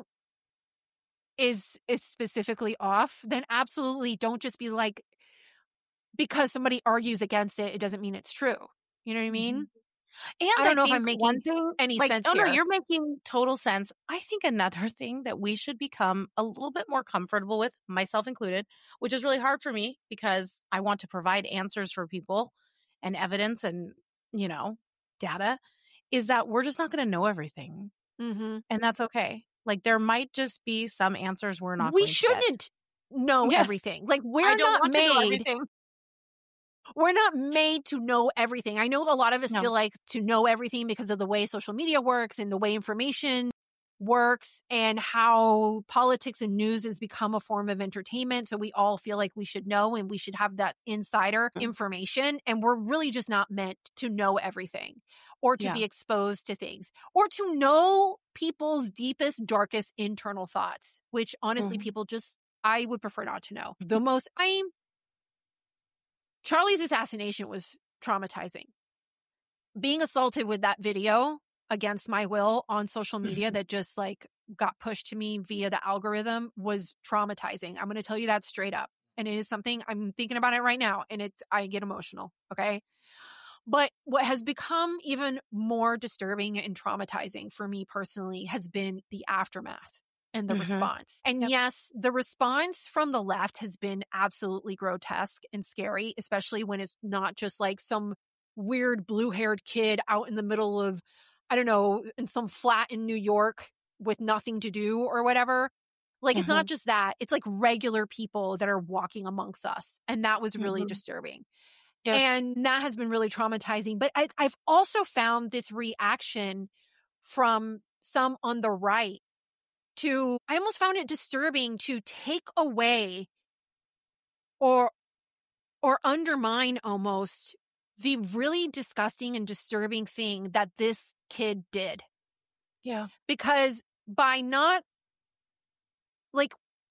is is specifically off, then absolutely don't just be like, because somebody argues against it, it doesn't mean it's true. You know what I mean? Mm-hmm. And I don't I know if I'm making thing, any like, sense oh here. no, you're making total sense. I think another thing that we should become a little bit more comfortable with, myself included, which is really hard for me because I want to provide answers for people and evidence and, you know, data, is that we're just not going to know everything. Mm-hmm. And that's okay. Like there might just be some answers we're not. We going shouldn't to know yeah. everything. Like we're I don't not want made. To know everything. We're not made to know everything. I know a lot of us no. feel like to know everything because of the way social media works and the way information works and how politics and news has become a form of entertainment. So we all feel like we should know and we should have that insider mm-hmm. information. And we're really just not meant to know everything or to yeah. be exposed to things or to know people's deepest, darkest internal thoughts, which honestly, mm-hmm. people just, I would prefer not to know. The most, I Charlie's assassination was traumatizing. Being assaulted with that video against my will on social media mm-hmm. that just like got pushed to me via the algorithm was traumatizing. I'm going to tell you that straight up. And it is something I'm thinking about it right now and it's, I get emotional. Okay. But what has become even more disturbing and traumatizing for me personally has been the aftermath and the mm-hmm. response. And yep. yes, the response from the left has been absolutely grotesque and scary, especially when it's not just like some weird blue-haired kid out in the middle of, I don't know, in some flat in New York with nothing to do or whatever. Like, mm-hmm. it's not just that. It's like regular people that are walking amongst us. And that was really mm-hmm. disturbing. Yes. And that has been really traumatizing. But I, I've also found this reaction from some on the right to, I almost found it disturbing to take away or, or undermine almost the really disgusting and disturbing thing that this kid did. Yeah. Because by not, like,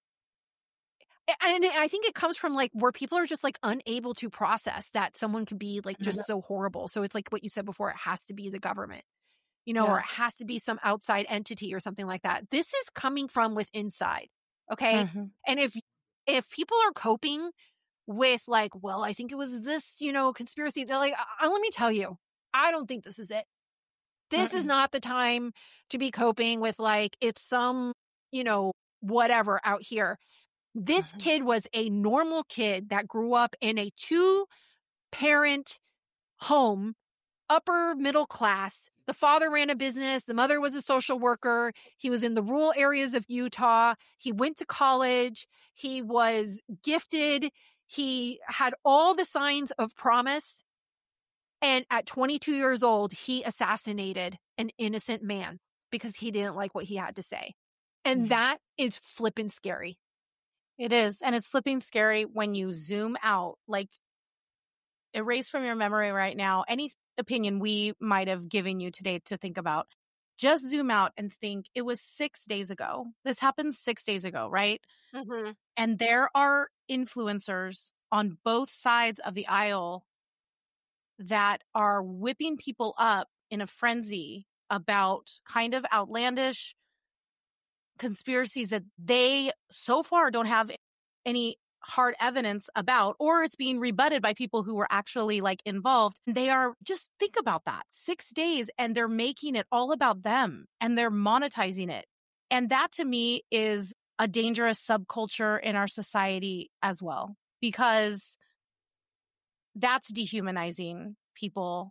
and I think it comes from like where people are just like unable to process that someone could be like just mm-hmm. so horrible. So it's like what you said before, it has to be the government, you know, yeah. or it has to be some outside entity or something like that. This is coming from with inside. Okay. Mm-hmm. And if, if people are coping with like, well, I think it was this, you know, conspiracy, they're like, uh, let me tell you, I don't think this is it. This mm-mm. is not the time to be coping with like, it's some, you know, whatever out here. This mm-hmm. kid was a normal kid that grew up in a two-parent home, upper middle class. The father ran a business. The mother was a social worker. He was in the rural areas of Utah. He went to college. He was gifted. He had all the signs of promise. And at twenty-two years old, he assassinated an innocent man because he didn't like what he had to say. And mm-hmm. that is flippin' scary. It is. And it's flipping scary when you zoom out, like erase from your memory right now any opinion we might have given you today to think about. Just zoom out and think it was six days ago. This happened six days ago, right? Mm-hmm. And there are influencers on both sides of the aisle that are whipping people up in a frenzy about kind of outlandish conspiracies that they so far don't have any hard evidence about, or it's being rebutted by people who were actually like involved. They are just, think about that, six days and they're making it all about them and they're monetizing it. And that to me is a dangerous subculture in our society as well, because that's dehumanizing people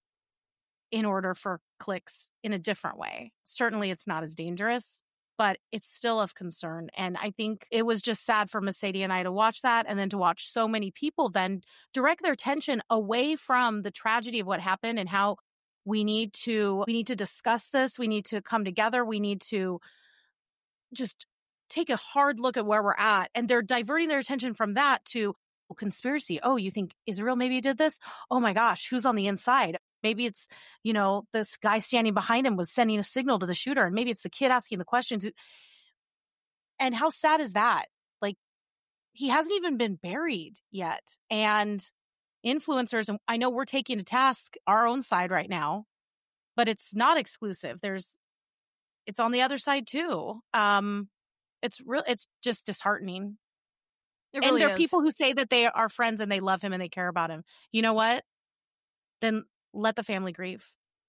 in order for clicks in a different way. Certainly it's not as dangerous, but it's still of concern. And I think it was just sad for Mercedes and I to watch that, and then to watch so many people then direct their attention away from the tragedy of what happened and how we need to we need to discuss this. We need to come together. We need to just take a hard look at where we're at. And they're diverting their attention from that to oh, conspiracy. Oh, you think Israel maybe did this? Oh my gosh, who's on the inside? Maybe it's, you know, this guy standing behind him was sending a signal to the shooter, and maybe it's the kid asking the questions. And how sad is that? Like, he hasn't even been buried yet. And influencers, and I know we're taking to task our own side right now, but it's not exclusive. There's, it's on the other side too. Um, it's real. It's just disheartening. It really and there are is. people who say that they are friends and they love him and they care about him. You know what? Then let the family grieve.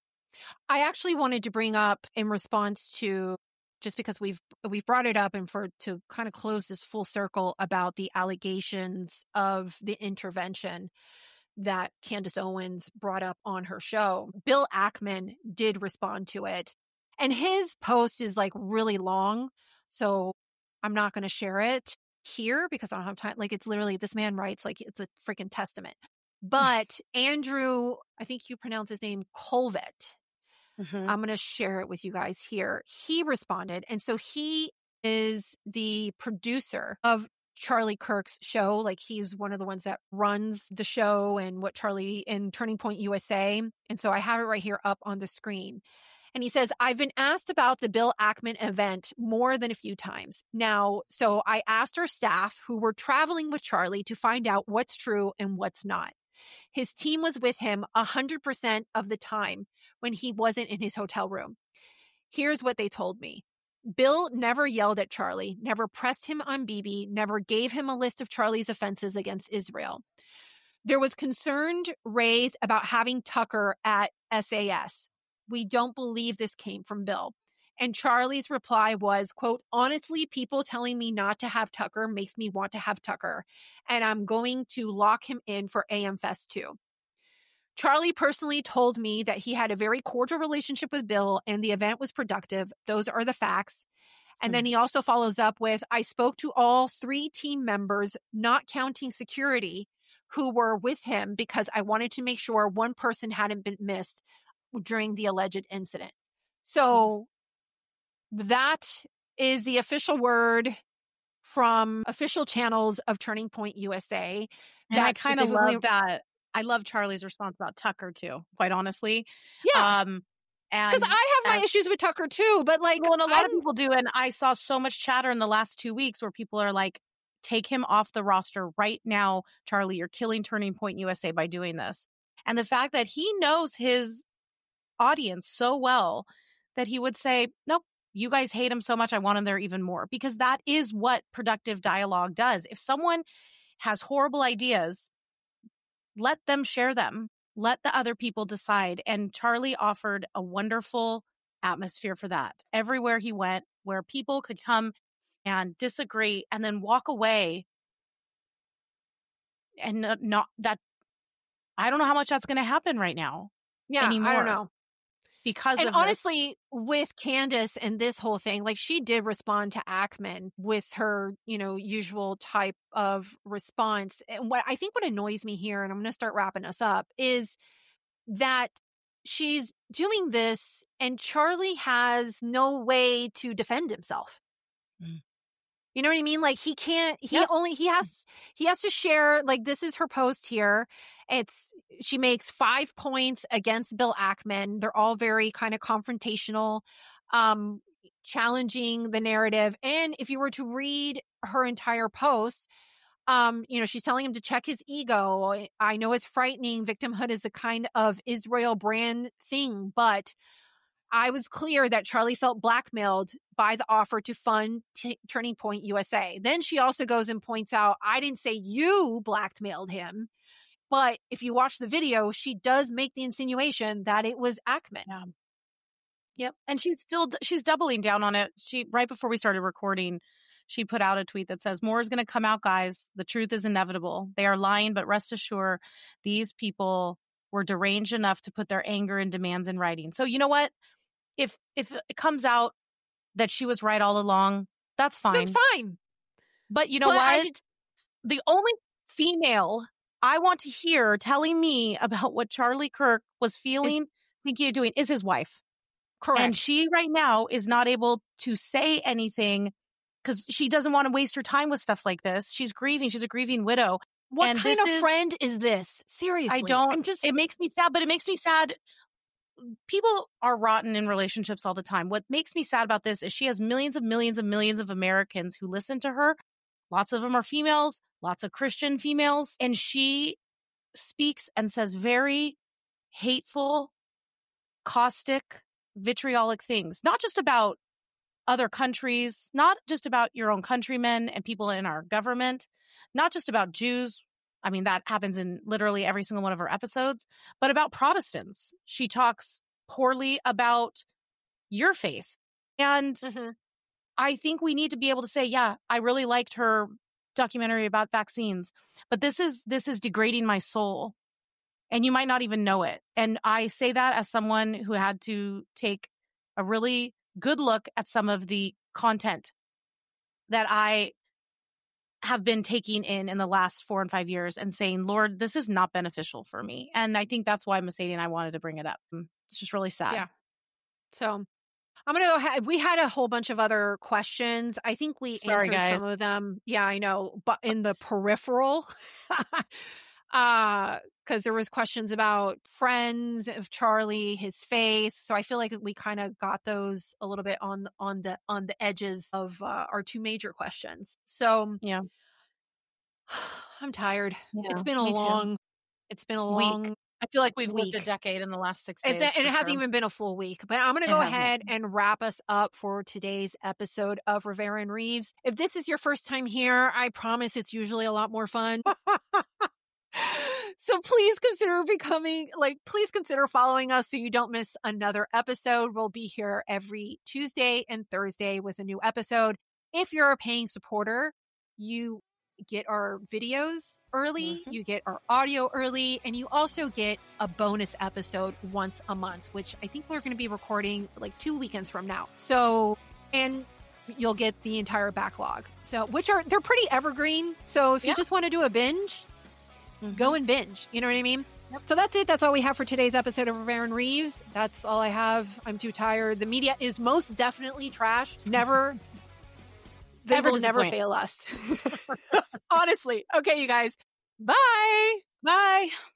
I actually wanted to bring up in response to, just because we've we've brought it up, and for to kind of close this full circle about the allegations of the intervention that Candace Owens brought up on her show. Bill Ackman did respond to it, and his post is like really long, so I'm not going to share it here because I don't have time. Like, it's literally, this man writes like it's a freaking testament. But Andrew, I think you pronounce his name Colvett. Mm-hmm. I'm going to share it with you guys here. He responded. And so he is the producer of Charlie Kirk's show. Like, he's one of the ones that runs the show and what Charlie and Turning Point U S A. And so I have it right here up on the screen. And he says, I've been asked about the Bill Ackman event more than a few times. Now, so I asked our staff who were traveling with Charlie to find out what's true and what's not. His team was with him one hundred percent of the time when he wasn't in his hotel room. Here's what they told me. Bill never yelled at Charlie, never pressed him on Bibi, never gave him a list of Charlie's offenses against Israel. There was concern raised about having Tucker at S A S. We don't believe this came from Bill. And Charlie's reply was, quote, honestly, people telling me not to have Tucker makes me want to have Tucker. And I'm going to lock him in for A M Fest too. Charlie personally told me that he had a very cordial relationship with Bill and the event was productive. Those are the facts. And mm-hmm. then he also follows up with, I spoke to all three team members, not counting security, who were with him because I wanted to make sure one person hadn't been missed during the alleged incident. So mm-hmm. that is the official word from official channels of Turning Point U S A. And I kind of love that. I love Charlie's response about Tucker too, quite honestly. Yeah. Um, and because I have my and, issues with Tucker too, but like, well, and a lot I'm, of people do. And I saw so much chatter in the last two weeks where people are like, take him off the roster right now, Charlie. You're killing Turning Point U S A by doing this. And the fact that he knows his audience so well that he would say, nope, you guys hate him so much, I want him there even more. Because that is what productive dialogue does. If someone has horrible ideas, let them share them. Let the other people decide. And Charlie offered a wonderful atmosphere for that. Everywhere he went, where people could come and disagree and then walk away. And not that, I don't know how much that's going to happen right now. Yeah, anymore. I don't know. Because and of honestly, this. with Candace and this whole thing, like, she did respond to Ackman with her, you know, usual type of response. And what I think what annoys me here, and I'm going to start wrapping us up, is that she's doing this and Charlie has no way to defend himself. Mm. You know what I mean? Like, he can't, he yes. only, he has, he has to share, like, this is her post here. It's, she makes five points against Bill Ackman. They're all very kind of confrontational, um, challenging the narrative. And if you were to read her entire post, um, you know, she's telling him to check his ego. I know it's frightening. Victimhood is a kind of Israel brand thing, but I was clear that Charlie felt blackmailed by the offer to fund T- Turning Point U S A. Then she also goes and points out, I didn't say you blackmailed him. But if you watch the video, she does make the insinuation that it was Ackman. Yeah. Yep. And she's still, she's doubling down on it. She, right before we started recording, she put out a tweet that says, more is going to come out, guys. The truth is inevitable. They are lying, but rest assured, these people were deranged enough to put their anger and demands in writing. So you know what? If if it comes out that she was right all along, that's fine. That's fine. But you know but what? I, the only female I want to hear telling me about what Charlie Kirk was feeling, thinking of doing, is his wife. Correct. And she right now is not able to say anything because she doesn't want to waste her time with stuff like this. She's grieving. She's a grieving widow. What and kind this of is, friend is this? Seriously. I don't. I'm just, it makes me sad, but it makes me sad. People are rotten in relationships all the time. What makes me sad about this is she has millions of millions of millions of Americans who listen to her. Lots of them are females, lots of Christian females. And she speaks and says very hateful, caustic, vitriolic things, not just about other countries, not just about your own countrymen and people in our government, not just about Jews. I mean, that happens in literally every single one of her episodes, but about Protestants. She talks poorly about your faith. And mm-hmm. I think we need to be able to say, yeah, I really liked her documentary about vaccines, but this is, this is degrading my soul. And you might not even know it. And I say that as someone who had to take a really good look at some of the content that I have been taking in in the last four and five years and saying, Lord, this is not beneficial for me. And I think that's why Mercedes and I wanted to bring it up. It's just really sad. Yeah. So I'm going to go ahead. We had a whole bunch of other questions. I think we Sorry, answered guys. some of them. Yeah, I know. But in the peripheral, uh, because there was questions about friends of Charlie, his faith. So I feel like we kind of got those a little bit on on the on the edges of uh, our two major questions. So yeah, I'm tired. Yeah, it's been a long, too. it's been a long week. I feel like we've week. lived a decade in the last six days. It's a, and it hasn't sure. even been a full week. But I'm going to go ahead and wrap us up for today's episode of Rivera and Reeves. If this is your first time here, I promise it's usually a lot more fun. So please consider becoming, like, please consider following us so you don't miss another episode. We'll be here every Tuesday and Thursday with a new episode. If you're a paying supporter, you get our videos early, mm-hmm. you get our audio early, and you also get a bonus episode once a month, which I think we're going to be recording like two weekends from now. So, and you'll get the entire backlog. So, which are, they're pretty evergreen. So if yeah. you just want to do a binge, mm-hmm. go and binge. You know what I mean? Yep. So that's it. That's all we have for today's episode of Rivera and Reeves. That's all I have. I'm too tired. The media is most definitely trash. Never, they never will never fail us. Honestly. Okay, you guys. Bye. Bye.